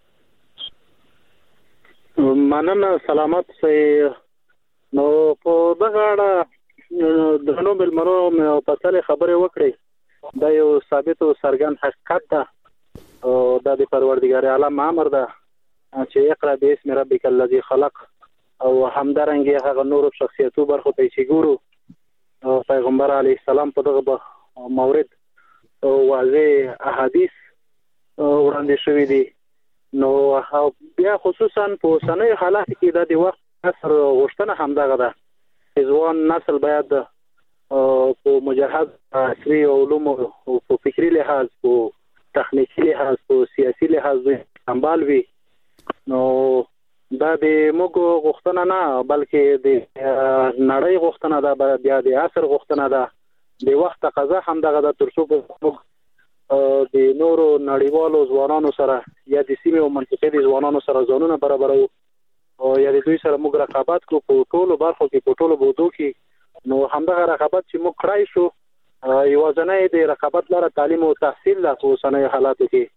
S8: مننه سلامت سي نو په دغه اړه درنو بلمنو مې په څلې خبرې وکړې دا یو ثابت او څرګند حقیقت ده او د پروردګار عالم امر ده چې اقرا باسم ربک الذی خلق او همدارنګه هغه نور شخصیتو برخو ته چې ګورو پیغمبر علی السلام په دغه مورد واضح احادیث وړاندې شوې دي نو بیا خصوصا په سنوي حالات کې د وخت اثر غوښتنه همدغه ده چې ځوان نسل باید په مجهز عصري علوم او په فکری لحاظ په تخنیکی لحاظ په سیاسي لحاظ سمبال وي نو دا د موږ غوښتنه نه بلکې د نړۍ غوښتنه ده بیا د عصر غوښتنه ده د وخت تقاضا هم دغه د ترڅو موږ د نورو نړیوالو ځوانانو سره یا د سیمې او منطقې د ځوانانو سره ځانونه برابرو او یا د دوی سره موږ رقابت کوو په ټولو برخو کې په ټولو بودو کې نو همدغه رقابت چې موږ کړای شو یوازنۍ د رقابت لپاره تعلیم او تحصیل لا په سنوي حالاتو کې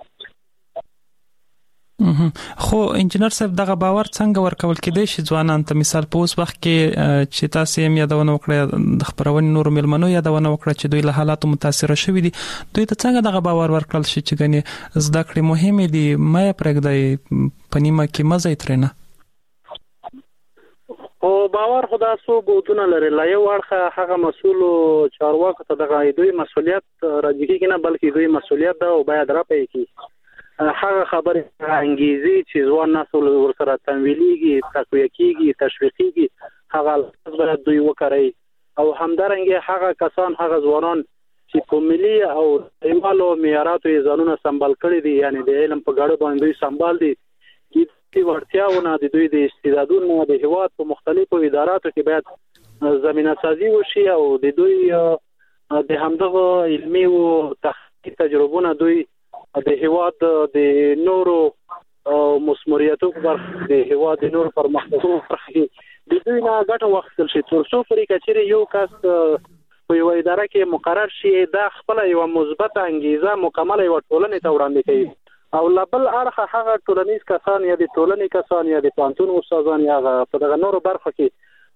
S4: خو انجنیر صاحب دغه باور څنګه ورکول کېدای شي ځوانان ته مثال په اوس وخت کې چې تاسو یې یادونه وکړه د خبرونې نور ملمنو یادونه وکړه چې دوی له حالاتو متاثر شوي دي دوی ته څنګه دغه باور ورکړل شي چې غني زده کړې مهمه دي مې پرېږدي په نیمه کې مزه ترنه
S8: او باور خدا سو بوتونه لري لا یو ورخه هغه مسؤل چارواکو ته دغه دوی مسؤلیت راځي کې نه بلکې دوی مسؤلیت ده او باید راپې کی هغه خبره انګیزي چې ځوان نسل ورسره تمویليږي تقویه کیږي تشویقيږي هغه باید دوی وکړي او همدارنګه هغه کسان هغه ځوانان چې په ملي او ایمالو معیاراتو یې ځانونه سمبال کړي دي یعنی د علم په غاړه باندې سمبال دي چې ورتیاونه د دوی د استعدادونو د هیواد په مختلفو اداراتو کې باید زمينه سازي وشي او د دوی د همدغه علمي او تحقیقي تجربونه دوی د هیواد د نورو مسموریتو برخه د هیواد د نورو پرمختګونو برخه د دوی نه ګټه واخیستل شي ترڅو پرې کچېره یو کس په یو اداره کې مقرر شي دا خپل یو مثبت انګیزه مکمل یو ټولنې ته وړاندې کوي او لبل ارخه هغه ټولنیز کسان یا د ټولنې کسان یا د پانتون استادان یا په دغه نورو برخه کې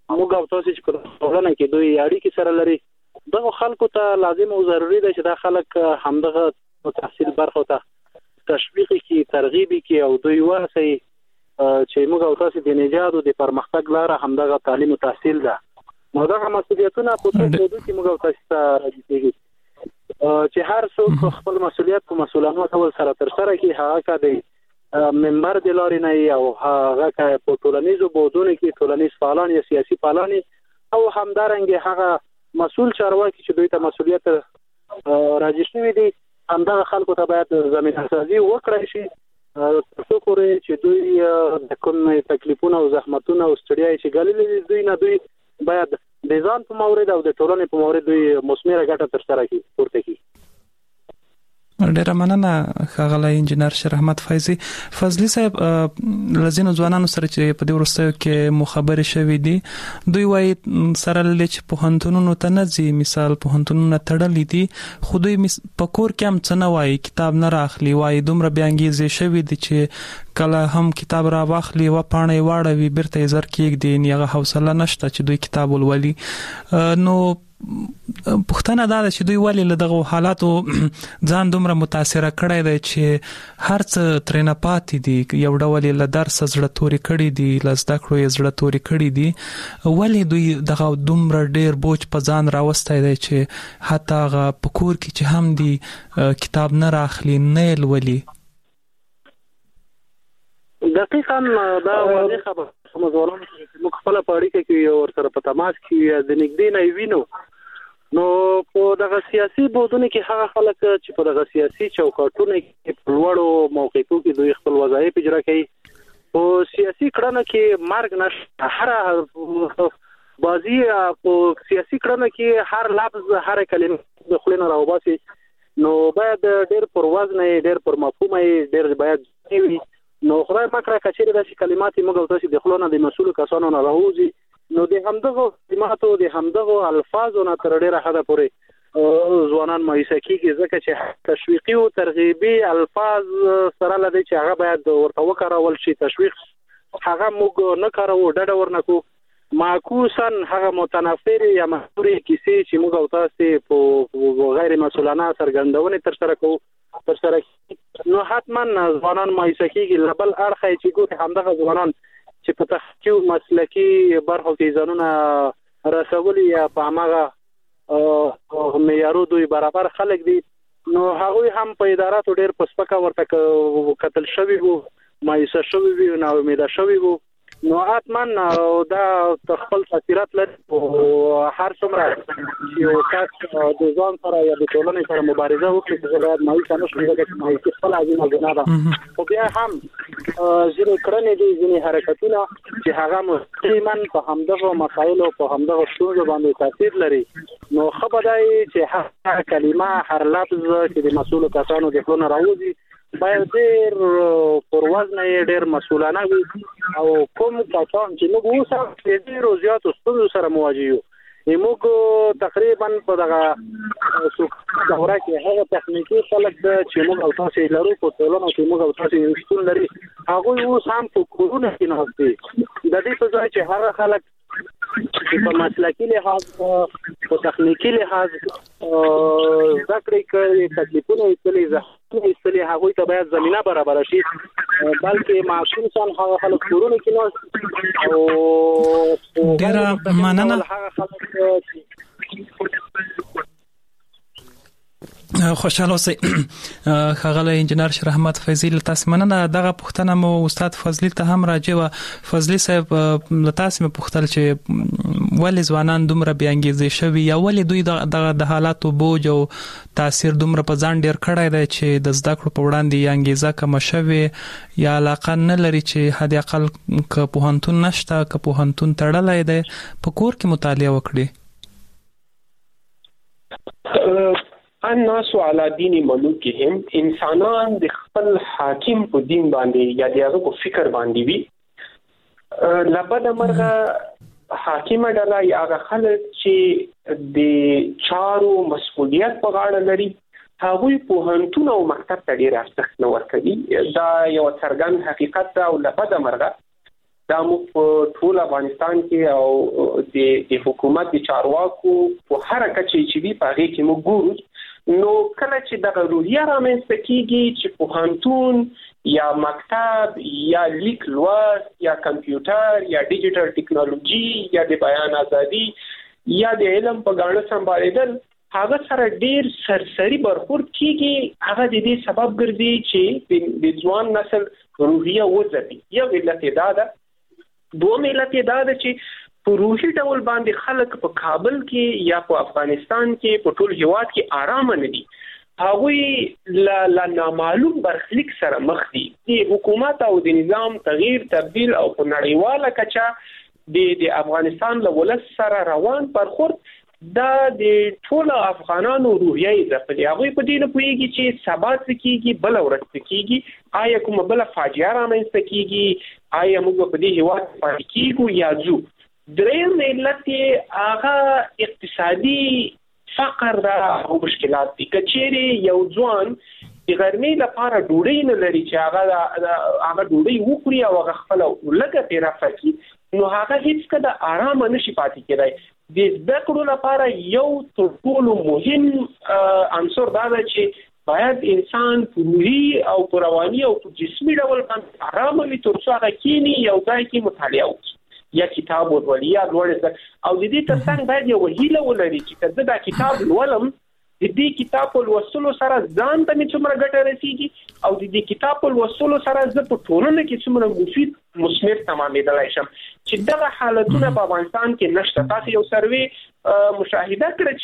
S8: موږ او تاسو چې په ټولنه کې دوی اړیکې سره لري دغه خلکو ته لازم او ضروری ده چې دا خلک همدغه تحصیل برخه ته تشویق کی ترغیب کی او دوی ورسي چې موږ او تاسو د نجات او د پرمختګ لاره همدغه تعلیم او تحصیل ده نو دغه مسؤلیتونه په ټولو کې موږ او تاسو ته راځي چې هر څوک خپل مسؤلیت په مسؤلانه ډول سره تر سره کوي هغه کدي منبر د لارې نه او هغه په ټولنیزو بودونو کې ټولنیز فعالان یا سیاسي فعالان او همدارنګه هغه مسؤل چارواکي چې دوی ته مسؤلیت راځي شوی دي همدغه خلکو ته باید زمينه سازي وکړي شي ترڅو پورې چې دوی د کوم تکلیفونو او زحمتونو او ستړیا چې ګاللې دوی نه دوی باید د ځان په مورید او د ټولنې په مورید دوی مثمره ګټه تر سره کړي ورته کی
S4: ډیر مننه ښاغلی انجنیر شیر احمد فضلی صاحب لزینو ځوانانو سره چې په دې ورستیو کې مخابره شوې دي دوی وايي سره لچ په هنتونو ته نزي مثال په هنتونو تړلې دي خو دوی په کور کې هم څه نه وايي کتاب نه راخلي وايي دومره بیانګیزې شوې دي چې کله هم کتاب را واخلي و پاڼې واړوي بیرته زر کېږدي نیغه حوصله نشته چې دوی کتاب ولولي نو پښتنه دا چې دوی ولې له دغه حالاتو ځان دومره متاثر کړي دي چې هر څه ترنه پاتې دي یو ډول له درس زړه توري کړي دي لزدا کړو یې زړه توري کړي دي ولې دوی دغه دومره ډیر بوج په ځان راوستای دي چې حتی هغه پکور کې چې هم دي کتاب نه راخلي نه ولي
S8: دقیقاً دا واضح خبره موږ موږ خپل پاړی کې یو سره په تماس کې د نګدې نه وینو نو په دغه سیاسي بودونه کې هغه خلک چې په دغه سیاسي چوکاټونو کې په لوړو موقعو کې دوی خپل وظایف اجرا کوي او سیاسي کړنو کې مرګ نشه هر بازی په سیاسي کړنو کې هر لفظ هر کلمه د خلینو راوباسي نو باید ډېر پر وزن ډېر پر مفهوم ډېر باید وي نو خدای پاک را کچېره د کلمات موږ او تاسو د خلونو د مسؤل کسانو نه راوځي نو د همدغه کلماتو د همدغه الفاظو نه تر ډیره حد پورې ځوانان مایوسه کیږي ځکه چې تشویقي او ترغیبي الفاظ سره لدی چې هغه باید ورته وکړول شي تشویق هغه موږ نه کارو ډډه ورنکو معکوسا هغه متنافر یا محوري کیسې چې موږ او تاسو په غیر مسؤلانه سرګندونه تر سره کوو تر سره نو حتما ځوانان مایوسه کیږي لبل اړخه چې ګوت همدغه ځوانان چې په تحقیق مسلکی برخو کې ځانونه رسولي یا په هغه معیارو دوی برابر خلک دي نو هغه هم په اداراتو ډېر پسپکا ورته قتل شوی وو مایوسه شوی وو نو امید شوی وو نو اتمن دا خپل تاثیرات لري او هر څومره یو کس د ځان سره یا د ټولنې سره مبارزه وکړي چې باید مایوسه نشي چې مایوسه خپل عظیمه ګناه ده او بیا هم ځینې کړنې دي ځینې حرکتونه چې هغه مستقیما په همدغه مسایلو په همدغه ستونزو باندې تاثیر لري نو خبردای چې هر کلمه هر لفظ چې د مسؤل کسانو د خلونو راوځي باید ډېر پر وزن ډېر مسؤلانه وي او کوم کسان چې موږ اوسه ډېر زیات ستونزو سره مواجه یو موږ تقریبا په دغه دوره کې هغه تخنیکی خلک چې موږ او تاسو لرو په ټولنه کې موږ او تاسو شتون لري هغه اوس هم په کورونه کې نه دي د دې په ځای چې هغه خلک په مسلکی لحاظ په تخنیکی لحاظ ذکر کوي تکلیفونه ایستلې هغه ته باید زمينه برابر شي بلکې معصوم څن هغه خلک کورونه کې نه او
S4: ډیر مننه خوشاله اوسئ ښاغلی انجنیر شیر احمد فضلی تاسو مننه دغه پوښتنه مو استاد فضلی ته هم راځي و فضلی صاحب تاسو مې پوښتل چې ولې ځوانان دومره بیانګیزې شوي یا ولې دوی د حالاتو بوج او تاثیر دومره په ځان ډیر کړی دی چې د زده کړو په وړاندې یا انګیزه کم شوي یا علاقه نه لري چې حد اقل که پوهنتون نشته که پوهنتون تړلی دی په کور کې مطالعه وکړي
S6: الناس على دين ملوکهم انسانان د خپل حاکم په دین باندې یا دغه په فکر باندې وي لبد مرغه حاکم ډله یا هغه خلک چې د چارو مسؤلیت په غاړه لري هغوی په هنتون او مکتب ته ډیر ارزښت نه ورکوي دا یو څرګند حقیقت ده او لبد مرغه دا مو ټول افغانستان کې او د حکومت د چارواکو په هر کچه چې وی پاره کې مو ګورو نو کله چې د روحیه رامنځته کیږي چې پوهنتون یا مکتب یا لیک لوست یا کمپیوټر یا ډیجیټل ټیکنالوژي یا د بیان ازادي یا د علم په ګاڼه سمبالېدل هغه سره ډیر سرسری برخورد کیږي هغه د دې سبب ګرځي چې د ځوان نسل روحیه وځي یو علت دا ده دوه علت دا ده چې په روحي ډول باندې خلک په کابل کې یا په افغانستان کې په ټول هیواد کې آرام نه دي هغه لا نامعلوم برخلیک سره مخ دي د حکومت او د نظام تغییر تبديل او په نړیواله کچه د افغانستان له ولس سره روان برخورد دا د ټول افغانانو روحیه ځپلې هغه په دې نه پوهیږي چې ثبات کیږي بل ورځ کیږي آیا کوم بل فاجعه رامنځته کیږي آیا موږ په دې هیواد باندې کیږو یا ځو دریم علت هغه اقتصادي فقر او مشکلات دي کچېری یو ځوان د غرمې لپاره ډوډۍ نه لري چې هغه ډوډۍ وکړي او هغه خپل لګه پیرافه کی نو هغه هیڅ کله آرام نشي پاتې کېدای د زده کړو لپاره یو تر ټولو مهم عنصر دا دی چې باید انسان په روحي او په رواني او په جسمي ډول باندې آرام وي تر څو هغه کینی یو ځای کې مطالعه وکړي یا کتاب ولولي یا لوړ او د دې ترڅنګ باید یو هیله ولري چې کله دا کتاب لولم د دې کتاب ولوستلو سره ځان ته څومره ګټه رسیږي او د دې کتاب ولوستلو سره زه په ټولنه کې څومره مفید مثمر تمامېدلای شم چې دغه حالتونه په افغانستان کې نشته تاسو یو سروي مشاهده کړئ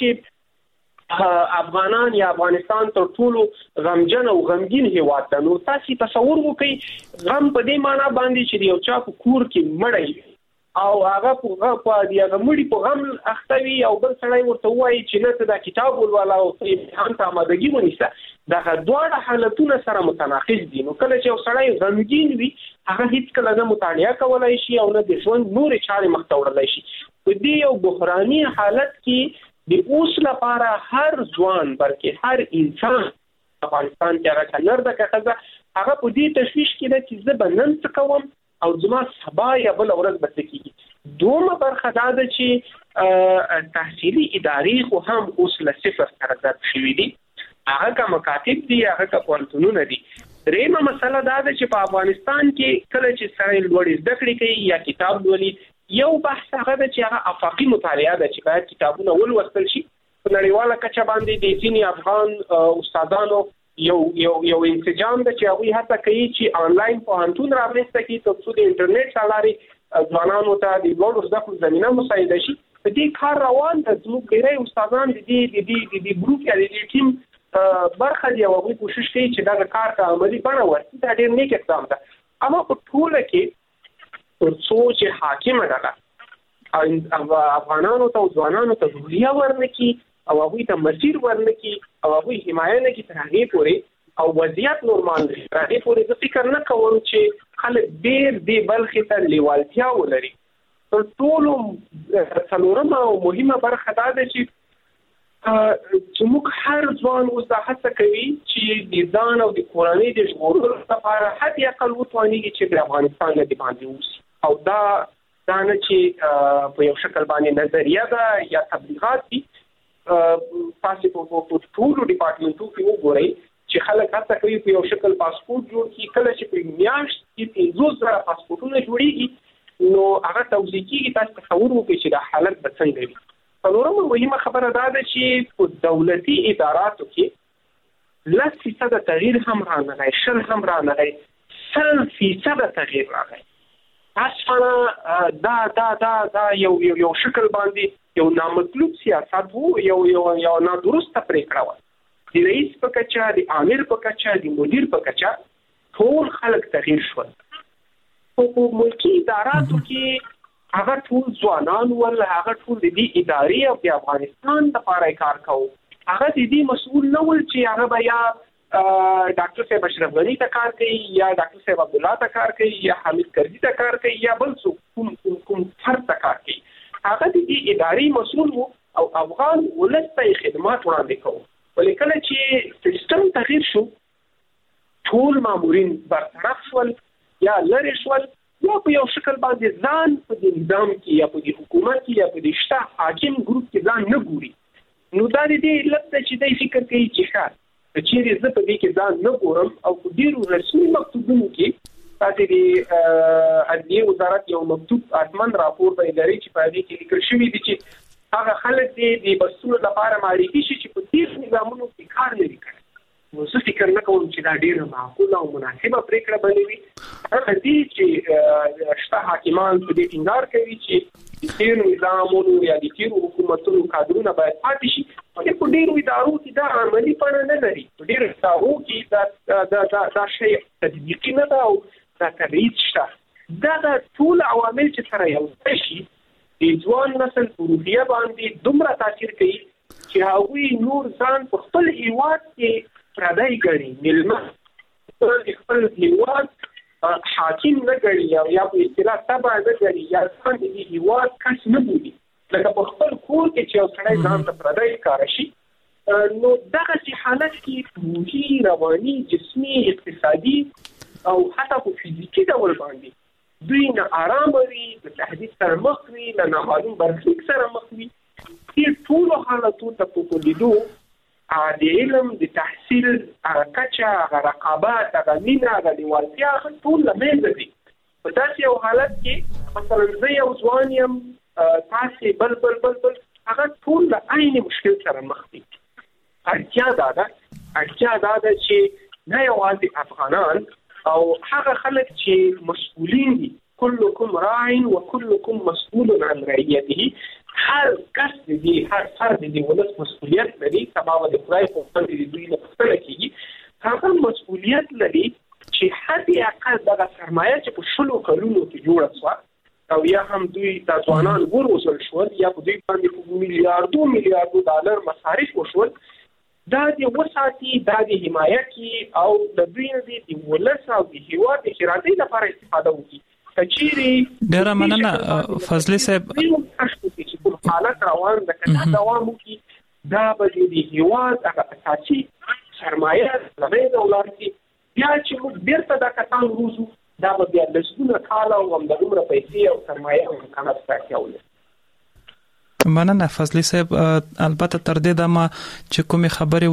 S6: چې افغانان یا افغانستان تر ټولو غمجن او غمگین هیواد ده نو تاسو تصور وکړئ غم په دې معنی باندې چې یو چا په کور کې مړی او هغه په دې غمړي په غم اختوي او بل سړی ورته وایي چې نه ته دا کتاب ولولا او امتحان ته آمادګي ونیسه دا دواړه حالتونه سره متناقض دي نو کله چې یو سړی غمگین وي هغه هیڅ کله نه مطالعه کولای شي او نه د ژوند نورې چارې مخ ته وړلای شي په دې یو بحراني حالت کې د اوس لپاره هر ځوان بلکې هر انسان افغانستان کې هغه کنر د کخزه هغه په دې تشویش کې ده چې زه به نن څه کوم او زما سبا یا بل ورځ به څه کیږي دومره برخه دا ده چې تحصیلي ادارې خو هم اوس له صفر سره ضرب شوي دي هغه که مکاتب دي هغه که پوهنتونونه دي دریمه مسله دا ده چې په افغانستان کې کله چې سړی لوړې زده کړې کوي یا کتاب لولي یو بحث هغه ده چې هغه افاقي مطالعه ده چې باید کتابونه ولوستل شي په نړیواله کچه باندې د ځینې افغان استادانو یو انسجام ده چې هغه هڅه کوي چې آنلاین پوهنتون رامنځته کړي ترڅو د انټرنیټ لارې ځوانانو ته د لوړو زده کړو زمينه مساعده شي په دې کار روان ده زموږ ډېری استادان د دې ګروپ یا د دې ټیم برخه دی او هغه کوشش کوي چې دا کار ته عملی بڼه ورکړي دا ډېر نیک اقدام ده اما په ټوله کې ترڅو چې حاکم ده افغانانو ته او ځوانانو ته روحیه ورنکړي او هغه ته مسیر ورنکي او هغه حمایت نه کی تر هغه پورې او وضعیت نورمال دی تر هغه پورې زه فکر نه کوم چې خلک ډېر دی بلخې ته لیوالتیا ولري تر ټولو څلورمه او مهمه برخه دا ده چې موږ هر ځوان اوس دا هڅه کوي چې د ځان او د کورنۍ د ژغورلو لپاره حتی اقل وتوانیږي چې د افغانستان نه دی باندې اوسي او دا نه چې په یو شکل باندې نظریه ده یا تبلیغات دي تاسو په ټولو ډپارټمنټو کې وګورئ چې خلک هڅه کوي په یو شکل پاسپورت جوړ کړي کله چې په میاشت کې 500 پاسپورتونه جوړیږي نو هغه توضیح کیږي تاسو تصور وکړئ چې دا حالت به څنګه وي څلورمه مهمه خبره دا ده چې په دولتي اداراتو کې 10% تغییر هم رانغی شل هم رانغی 100% تغییر راغی تاسو دا یو شکل باندې یو نامطلوب سیاست وو یو نادرسته پریکړه و د رئیس په کچه د امیر په کچه د مدیر په کچه ټول خلک تغییر شول په ملکی اداراتو کې هغه ټول ځوانان ول هغه ټول د دې ادارې او د افغانستان لپاره کار کوي هغه د دې مسؤل نه ول چې هغه بیا ډاکټر صاحب اشرف غنی ته کار کوي یا ډاکټر صاحب عبد الله ته کار کوي یا حمید کرزي ته کار کوي یا بل څوک کوم فرد ته کار کوي هغه د دې ادارې مسؤل وو او افغان ولس ته خدمات وړاندې کوي ولیکن چې سیستم تغییر شو ټول مامورین برطرف شول یا لری شول یا په یو شکل باندې ځان په دې نظام کې یا په دې حکومت کې یا په دې شته حاکم ګروپ کې ځان نه ګوري. نو دا دې لته چې دې فکر کوي چې ښه چیرې زه په دې کې ځان نه ګورم او په ډیرو رسمي مکتوبونو کې تاسو د عدلیه وزارت یو مکتوب اتمن راپور په ادارې چې په دې کې لیکل شوی دی چې هغه خلک دې بسونو لپاره معرفي شي چې په دې نظامونو کې کار لري. نو زه فکر نه کوم چې دا ډیره معقوله او مناسبه پریکړه بنوي. هغه دې چې شته حاکمان په دې ټینګار کوي چې تیر نظامونو یا د تیر حکومتونو کادرونه باید پاتې شي. په ډیرو ادارو کې دا عملی پړه نه لري. په ډیرو ادارو کې دا شی تطبیقي نه ده او دا تبعید شته. دا ټول عوامل چې سره یو شي د ځوان نسل په روحیه باندې دومره تاثیر کوي چې هغوی نور ځان په خپل هیواد کې پردی ګڼي، مېلمه خپل هیواد حاکم نه ګڼي یا په اصطلاح تبع نه ګڼي یا ځان د هیواد کس نه بولي. لکه په خپل کور کې چې یو سړی ځان ته پردی ښکاره شي، نو دغسې حالت کې روحي، رواني، جسمي، اقتصادي او حتی په فزیکي ډول باندې دوی نه آرامه وي، د تهدید سره مخ وي، له نامعلوم برخلیک سره مخ وي. دې ټولو حالتو ته په لیدو د علم د تحصیل هغه کچه، هغه رقابت، هغه مینه، هغه لیوالتیا ټول له منځه ځي. په داسې یو حالت کې مثلا زه یو ځوان یم، تاسې بل هغه ټول له عین مشکل سره مخ دي. اړتیا دا ده چې نه یوازې افغانان او هغه خلک چې مسؤلین دي، كلكم راع وكلكم مسؤول عن رعيته، هر کس دی، هر فرد دی ولس مسؤلیت لري. سبا د خدای په خپل دی دوی نه پوښتنه کیږي، هغه مسؤلیت لري چې حد اقل دغه سرمایه چې په 10 کلونو کې جوړه شوه او یا هم دوی د ځوانان وروزل شول یا په دوی باندې میلیاردو ډالر مصارف وشول، دا د وساتي، دا د حمایت کی او د دوی د ولس او د هیواد د خیراتۍ لپاره استفاده وکړي.
S4: ډیره مننه فضلي صاحب.
S6: حالت روان د کله دوام وکړي، دا به د هیواد هغه اساسي سرمایه لوي دولت کې بیا چې موږ بیرته دا کتان روزو، دا به بیا لسګونه کاله او همدغه پیسې او سرمایه او امکانات راکړي.
S4: مننه فضلي صاحب. البته تر دې دمه چې کومې خبرې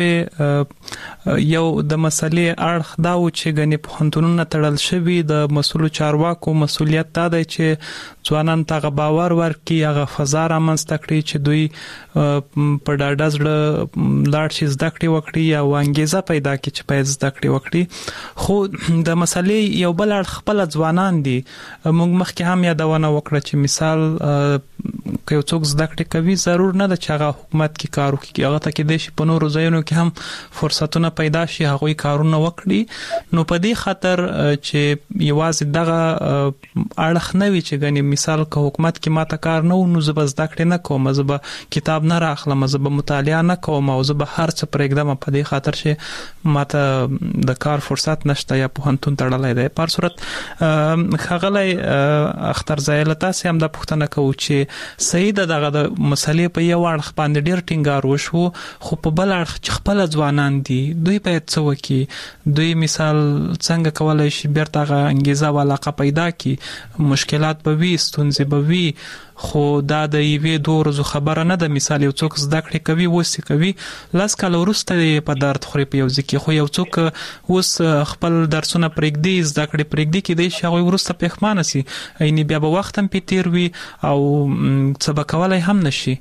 S4: وشوي، یو د مسلې اړخ دا و چې غني پوهنتونونه تړل شوي، د مسؤلو چارواکو مسؤلیت دا دی چې ځوانان ته باور ورکړي، هغه فضا رامنځته کړي چې دوی په ډاډه زړه لاړ شي، زده کړې وکړي او انګیزه پیدا کړي چې باید زده کړې وکړي. خو د مسلې یو بل اړخ خپل ځوانان دي. موږ مخکې هم یادونه وکړه چې مثال که یو څوک زده کړې کوي، ضرور نه ده چې هغه حکومت کې کار وکړي، هغه ته کېدای شي په نورو ځایونو کې هم فرصتونه پیدا شي، هغوی کارونه وکړي. نو په دې خاطر چې یوازې دغه اړخ نه وي چې ګنې مثال که حکومت کې ماته کار نه و، نو زه به زده کړې نه کوم، زه به کتاب نه راخلم، زه به مطالعه نه کوم او زه به هر څه پرېږدم په دې خاطر چې ماته د کار فرصت نشته یا پوهنتون تړلی دی. په هر صورت ښاغلی اخترزی، له تاسې هم دا پوښتنه کوو چې صحیح ده دغه د مسلې په یو اړخ باندې ډیر ټینګار وشو، خو په بل اړخ چې خپل ځوانان دي دوی باید څه وکړي؟ دوی مثال څنګه کولای شي بیرته هغه انګیزه او علاقه پیدا کړي؟ مشکلات به وي، ستونزې به وي، خو دا د یوې 2 ورځو خبره نه ده. مثال یو څوک زده کړې کوي، اوس یې کوي، 10 کاله وروسته یې په درد خوري په یو ځای کې. خو یو څوک اوس خپل درسونه پرېږدي، زده کړې پرېږدي، کېدای شي هغوی وروسته پښیمانه سي، یعنې بیا به وخت هم پې تېر وي او څه به کولی هم نشي.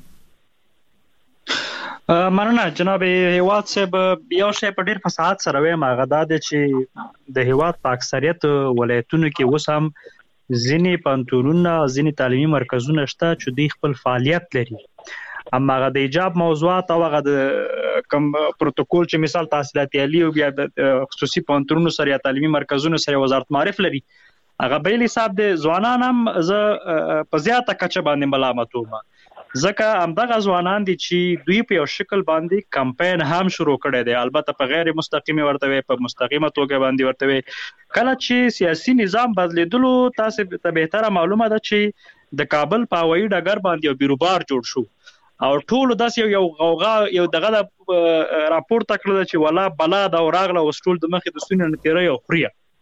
S7: مننه جناب هیواد صاحب. یو شی په ډیر فصاحت سره وایم، هغه دا دی چې د هیواد په اکثریت ولایتونو کې اوس هم ځینې پوهنتونونه، ځینې تعلیمي مرکزونه شته چې دوی خپل فعالیت لري. اما هغه د ایجاب موضوعات او هغه د کوم پروتوکول چې مثال تحصیلاتي عالی او بیا د خصوصي پوهنتونونو سره یا تعلیمي مرکزونو سره وزارت معارف لري، هغه بیل حساب د ځوانان هم زه په زیاته کچه باندې ملامت وم، ځکه همدغه ځوانان دي چې دوی په یو شکل باندې کمپاین هم شروع کړی دی، البته په غیر مستقیمه ورته وي، په مستقیمه توګه باندې ورته وي. کله چې سیاسي نظام بدلیدلو، تاسو ته بهتره معلومه ده چې د کابل په هوایي ډګر باندې یو بیروبار جوړ شو او ټول داسې یو غوغا یو دغه راپورته کړل چې ولا بلا دا راغله اوس ټول د مخې د سونې نه تیری او خوري.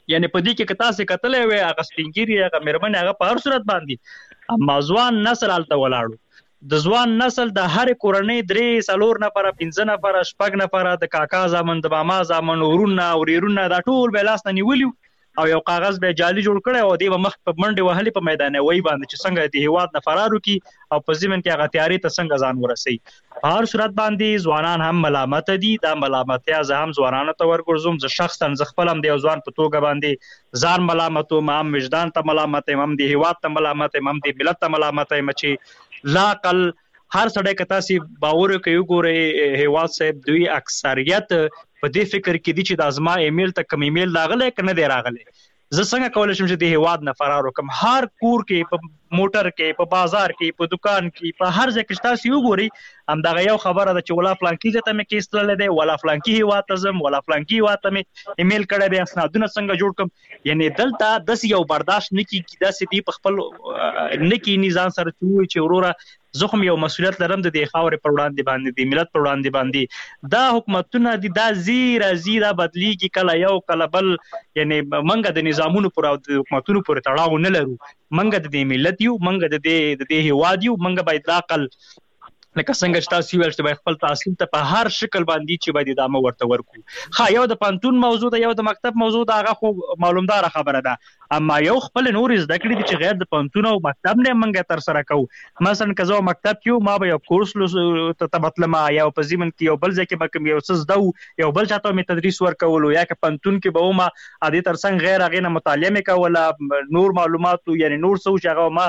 S7: یعنی په دې کې تاسو کتلې وي هغه سپینګيري هغه مېرمن هغه په هر صورت باندې اما ځوان نسل الته ولاړو د ځوان نسل د هر کورنۍ 3-4 نفر 5 نفر 6 نفر د کاکا زامن د ماما زامن ورونه وريرونه دا ټول به لاس نه نیولیو او یو کاغذ به جالي جوړ کړي او دی مخ په منډه وهلي په میدان وای باندې چې څنګه د هیواد نه فرارو کی او په ځمن کې هغه تیاری ته څنګه ځان ورسي په هر صورت باندې ځوانان هم ملامت دي دا ملامتیا زه هم ځوانانو ته ورګرځوم زه شخصا ز خپل هم د ځوان په توګه باندې ځان ملامتو هم وجدان ته ملامت هم د هیواد ته ملامت هم د ملت ته ملامت هم چې لا قل هر سړی کتا سي باور کوي ګوره هیواد صاحب دوی اکثریت په دې فکر کې دي چې د ازما ایمیل ته کوم ایمیل راغلی کنه دی راغلی زه څنګه کولای شم چې د هیواد نه فرار وکم هر کور کې په موټر کې په بازار کې په دکان کې په هر ځای کې تاسو وګورئ هم دا یو خبره ده چې ولا فلانکی ته مې کیستل دی ولا فلانکی هیواد ته زم ولا فلانکی هیواد ته مې ایمیل کړی دی اسنادونه څنګه جوړ کوم یعنی دلته د یو برداشت نکی کی داسې دی په خپل نکی نظام سره چې وروره زخم یو مسؤلیت لرم د دې خاورې پر وړاندې باندې د ملت پر وړاندې باندې دا حکومتونه دي دا زیرا بدلیږي کله یو کله بل یعنی منګه د نظامونو پر او د حکومتونو پر تړاو نه لرو منګه د ملت یو منګه د دې هیواد یو منګه باید عقل لکه څنګه چې تاسو ویل چې خپل تحصیل ته په هر شکل باندې چې باید ادامه ورته ورکو ها یو د پانتون موضوع ده یو د مکتب موضوع ده هغه خو معلومدار خبره ده اما یو خپل نور زده کړی چې غیر د پانتون او مکتب نه منګه تر سره کو مثلا کزو مکتب کې ما به یو کورس ته مطلب یا په زمن کې یو بل ځکه به کوم یو څه زده یو بل چاته می تدریس ورکول یا که پانتون کې به ما ادي تر څنګه غیر هغه نه مطالعه کوله نور معلومات یعنی نور څه چې هغه ما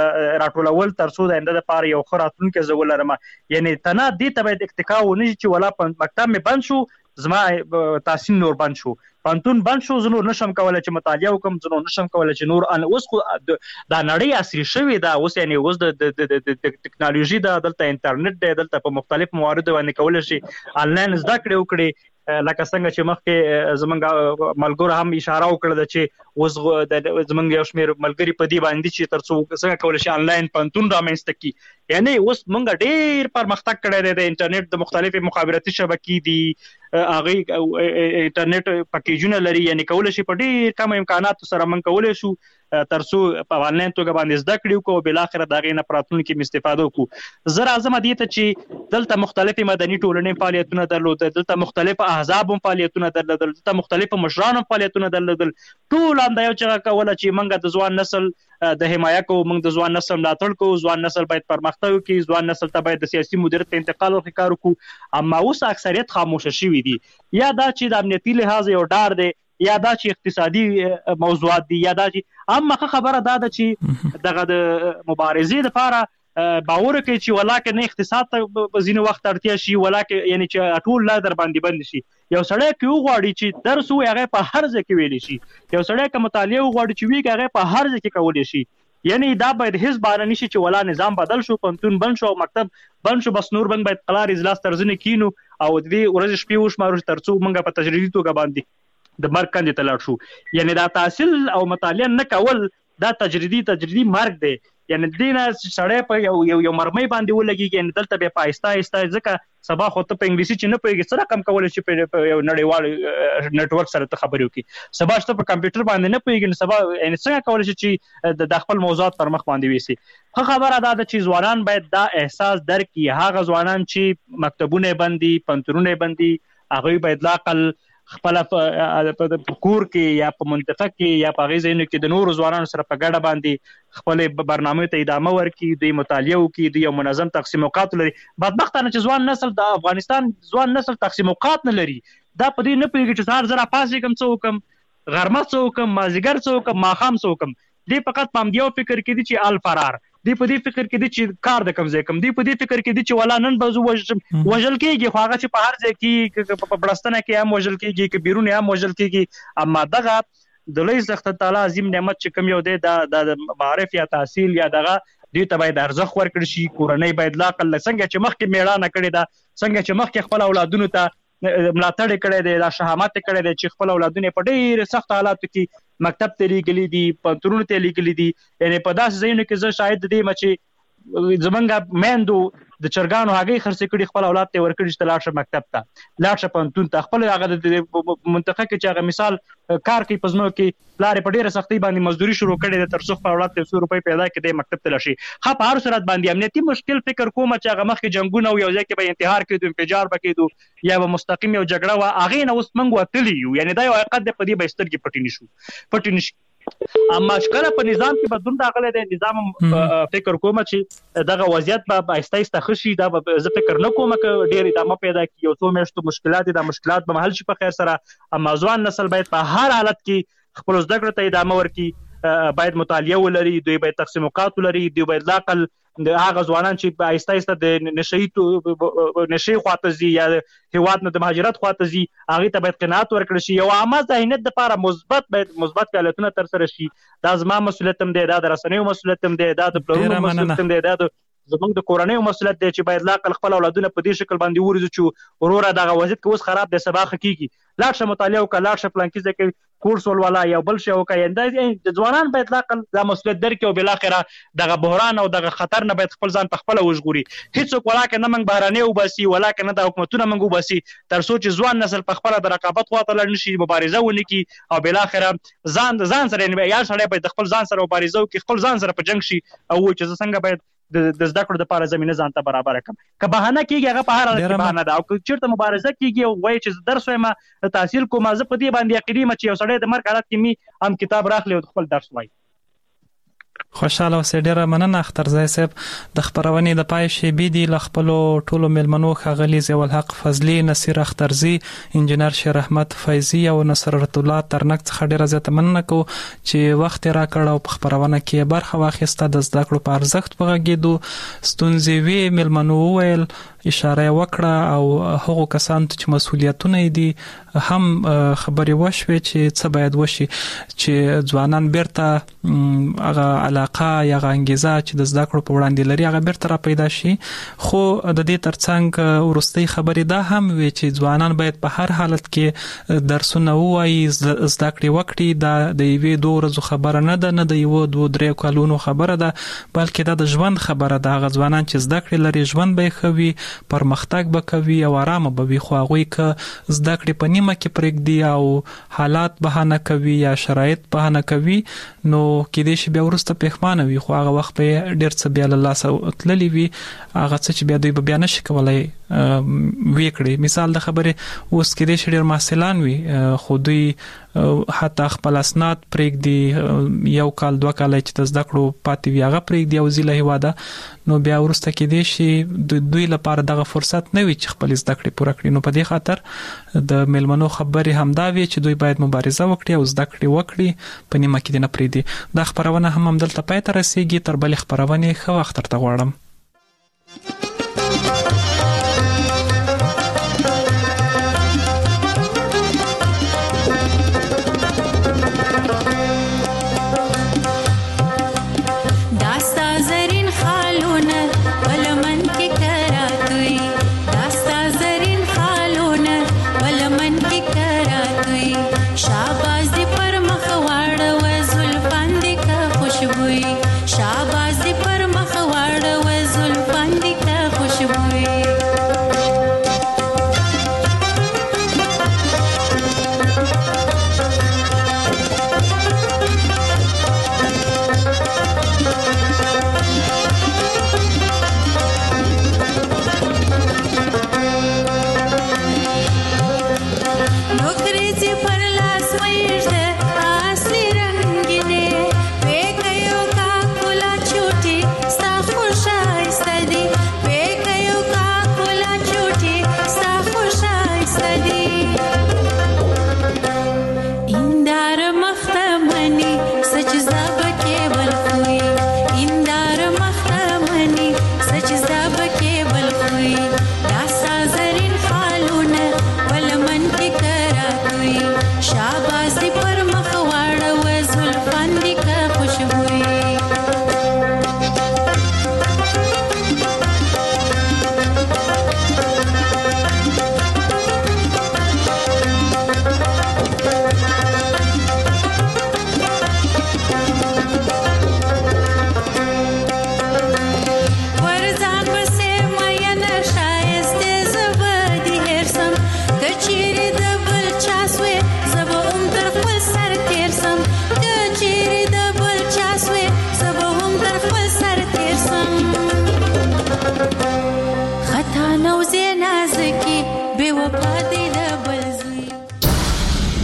S7: راټولول تر څو د انده لپاره یو خراتون کې زول لرم یعنی تنا دې ته باید اکتکا ونه چې ولا مکتب می بند شو زما تحصیل نور بند شو پانتون بند شو زنور نشم کولای چې مطالعه وکم زنور نشم کولای چې نور ان اوس خو دا نړۍ عصري شوی دا اوس یعنی اوس د ټکنالوژي د دلته انټرنیټ دی دلته په مختلف موارد باندې کولای شي آنلاین زده کړې وکړي لکه څنګه چې مخکې زمونږ ملګرو هم اشاره وکړه چې اوس زمونږ یو شمېر ملګري په دې باندې چې تر څو څنګه کولای شي آنلاین پانتون رامنځته کړي یعنی اوس مونږ ډېر پرمختګ کړی دی د انټرنیټ د مختلفو مخابراتي شبکې دي هغه انټرنیټ پکیجونه لري یعنی کولای شي په ډېر کم امکانات سره مونږ کولای شو تر څو په آنلاین توګه باندې زده کړو کو بل اخر دا غینه پراتون کې استفاده وکړو زه راځم دې ته چې دلته مختلفه مدني ټولنې فعالیتونه درلودل دلته مختلفه احزاب فعالیتونه درلودل دلته مختلفه مشران فعالیتونه درلودل ټول هم دا یو چې کوله چې منګه د ځوان نسل د حمایت کو موږ د ځوان نسل ملاتړ کو ځوان نسل باید پرمختګ وکړي ځوان نسل ته باید د سیاسي مدیریت ته انتقال وکړو اما اوس اکثریت خاموشه شوی دي یا دا چې د امنیتي لحاظ یو ډار دی یا دا چې اقتصادي موضوعات دي یا دا چې اما خبره دا ده چې دغه د مبارزې لپاره باور کوي چې ولاکه نه اقتصاد ته په ځینو وخت اړتیا شي ولاکه یعنی چې ټول لا در باندې بند شي یو سړی کې وغواړي چې درس وي هغه په هر ځای کې ویل شي یو سړی که مطالعه وغواړي چې وی هغه په هر ځای کې کولی شي یعنی دا باید هیڅ بار نشي چې ولا نظام بدل شو پنتون بند شو مکتب بند شو بس نور بند باید قلار اجلاس ترځنه کینو او د دې ورځ شپې وشمارو ترڅو موږ په تجربي توګه باندې د مرګ کندې ته لاړ شو یعنی دا تحصیل او مطالعه نه کول دا تجربي مرګ دی یعنی دینه سړی په یو مرمۍ باندې ولګي یعنی دلته به پایسته ځکه سبا خو ته په انګلیسي چې نه پوهیږي سره کم کولای شي په یو نړیوال نتورک سره ته خبرې وکړي سبا چې په کمپیوټر باندې نه پوهیږي سبا یعنی څنګه کولای شي چې د خپل موضوعات پر مخ باندې ویسي خبره ده چې ځوانان باید دا احساس درک کړي هغه ځوانان چې مکتبونه بندي پنترونه بندي هغه باید لا عقل خپل په کور کې یا په منطقه کې یا په غیزینو کې د نور ځوانانو سره په ګډه باندې خپل برنامه ته ادامه ورکړي د مطالعه وکړي د یو منظم تقسیم اوقات لري بدبختانه چې ځوان نسل د افغانستان ځوان نسل تقسیم اوقات نه لري دا په دې نه پیږي چې سهار زره پاسې کم څه وکم غرمه څه وکم مازیګر څه وکم ماښام څه وکم دې فقط پام دیو فکر کې دي چې الفرار دی په دې فکر کې دي چې کار د کم ځای کم دی په دې فکر کې دي چې ولا نن بزو وژل کېږي خو هغه چې په هر ځای کې په بړستنه کې هم وژل کېږي کې بیرون هم وژل کېږي اما دغه د لوی سخت تعالی عظیم نعمت چې کم یو دی د معرف یا تحصیل یا دغه دې ته باید ارزښت ورکړي شي کورنۍ باید لا قل څنګه چې مخکې میړانه کړې ده څنګه چې مخکې خپل اولادونو ته ملاتړ کړی دی دا شهامت کړی دی چې خپل اولادونه په ډېر سخت حالاتو کې مکتب ته لیږلي دي پنترونو ته لیږلي دي یعنی په داسې ځایونو کې زه شاید دې چې زمونږ میندو د چرګانو هغه خرڅ کړي خپل اولاد ته ورکړي چې لاړ شه مکتب ته لاړ شه پوهنتون ته خپل هغه د منطقه کې چې هغه مثال کار کوي پزمو کې پلار په ډیره سختي باندې مزدوري شروع کړي د تر څو خپل اولاد ته 100 روپۍ پیدا کړي مکتب ته لشي په هر صورت باندې امنیتي مشکل فکر کوم چې هغه مخکې جنگونه او یو ځای کې به انتحار کېدو انفجار وکړو یا به مستقیم یو جګړه وا هغه نه اوس منغو تلی یو یعنی دا یو حقیقت د پدی به سترګې پټی نشي اما شکل په نظام کې بدلون راغلی دی نظام فکر کوم چې دغه وضعیت به آهسته خشي دا زه فکر نه کوم چې ډېر ادامه پیدا کړي یو څو میاشتو مشکلات د مشکلات به محل شي په خیر سره اما ځوان نسل باید په هر حالت کې خپل زده کړو ته ادامه ورکړي باید مطالعه ولري دوی باید تقسیم اوقات ولري دوی باید لاقل هغه ځوانان چې آهسته د نشي خواته زی یا هیواد نه د مهاجرت خواته زی هغه ته باید قناعت ورکړي شي او عامه ذهنیت لپاره مثبت فعالیتونه تر سره شي دا زما مسؤلیت هم دی دا د رسنیو مسؤلیت هم دی دا د پلانونو مسؤلیت هم دی دا د زمونږ د کورنۍ مسؤلیت دی چې باید لاقل خپل اولادونه په دې شکل باندې ورزو چې وروره دغه وضعیت کې اوس خراب دی سبا خکېږي لاړ شه مطالعه وکړه لاړ شه پلان کې ځکه کورس ولولا یا بل شی وکړي د ځوانان باید لاقل دا مسؤلیت درکړي او بالاخره دغه بحران او دغه خطر نه باید خپل ځان په خپل وژغوري هیڅوک ولاکه نه موږ بهراني وباسي ولاکه نه د حکومتونو موږ وباسي تر څو چې ځوان نسل په خپل د رقابت خواته لاړ نشي مبارزه ونکړي او بالاخره ځان سره یا سره باید خپل ځان سره مبارزه وکړي خپل ځان سره په جنگ شي او چې څنګه باید د زده کړو لپاره زمينه ځان ته برابر کړم که بهانه کیږي هغه په هر حالت کې بهانه ده او که چیرته مبارزه کیږي او وایي چې درس وایم تحصیل کوم زه په دې باندې عقیده یم چې یو سړی د مرګ حالت کې می هم کتاب راخلی او خپل درس وایي
S4: خوشاله اوسئ ډیره مننه اخترزی صاحب د خبرونې د پای شیبې دی ل خپل ټولو ملمنو ښاغلي ضیاء الحق فضلي نصیر اخترزی انجنیر شیر احمد فیضی او نصرت الله ترنک څخه ډیره زیاته مننه کو چې وخت راکړ او په خبرونه کې برخه واخیسته د زده کړو په ارزښت بغږیدو ستونزې وی ملمنو ویل اشاره وکړه او هغه کسان چې مسؤلیتونه دي هم خبري وشوي چې څه باید وشي چې ځوانان بیرته هغه علاقه یا انګیزه چې د زده کړو په وړاندې لري هغه بیرته را پیدا شي خو د دې ترڅنګ ورستۍ خبرې دا هم وي چې ځوانان باید په هر حالت کې درسونه وایي زده کړې وکړي دا د یوې دوه ورځو خبره نه ده نه د یو دوه درې کالونو خبره ده بلکې دا د ژوند خبره ده هغه ځوانان چې زده کړې لري ژوند به خوي پرمختګ به کوي او آرام به وي خو هغه ک زده کړې په نیمه کې پرېږدي او حالات بهانه کوي یا شرایط بهانه کوي نو کې دې شي بیا ورسته پښمانه وي خو هغه وخت به ډېر څه بیا له لاسه تللی وي هغه څه چې بیا دوی بیا نشي کولای وکړي مثال د خبرې اوس کې دې ډېر محصلان وي خو دوی حتی خپل اسناد پرېږدي یو کال دوه کال چې د زده کړو پاتې وي هغه پرېږدي او ځله هیواده نو بیا ورسته کې دې شي دوی لپاره دغه فرصت نه وي چې خپل زده کړې پوره کړي نو په دې خاطر د ملمنو خبرې همدا وي چې دوی باید مبارزه وکړي او زده کړې وکړي په نیمه کې نه پرېږدي دا خبرونه هم دلته پای ته رسیږي تر بلې خبرونې ښه وخت درته غواړم
S9: شاه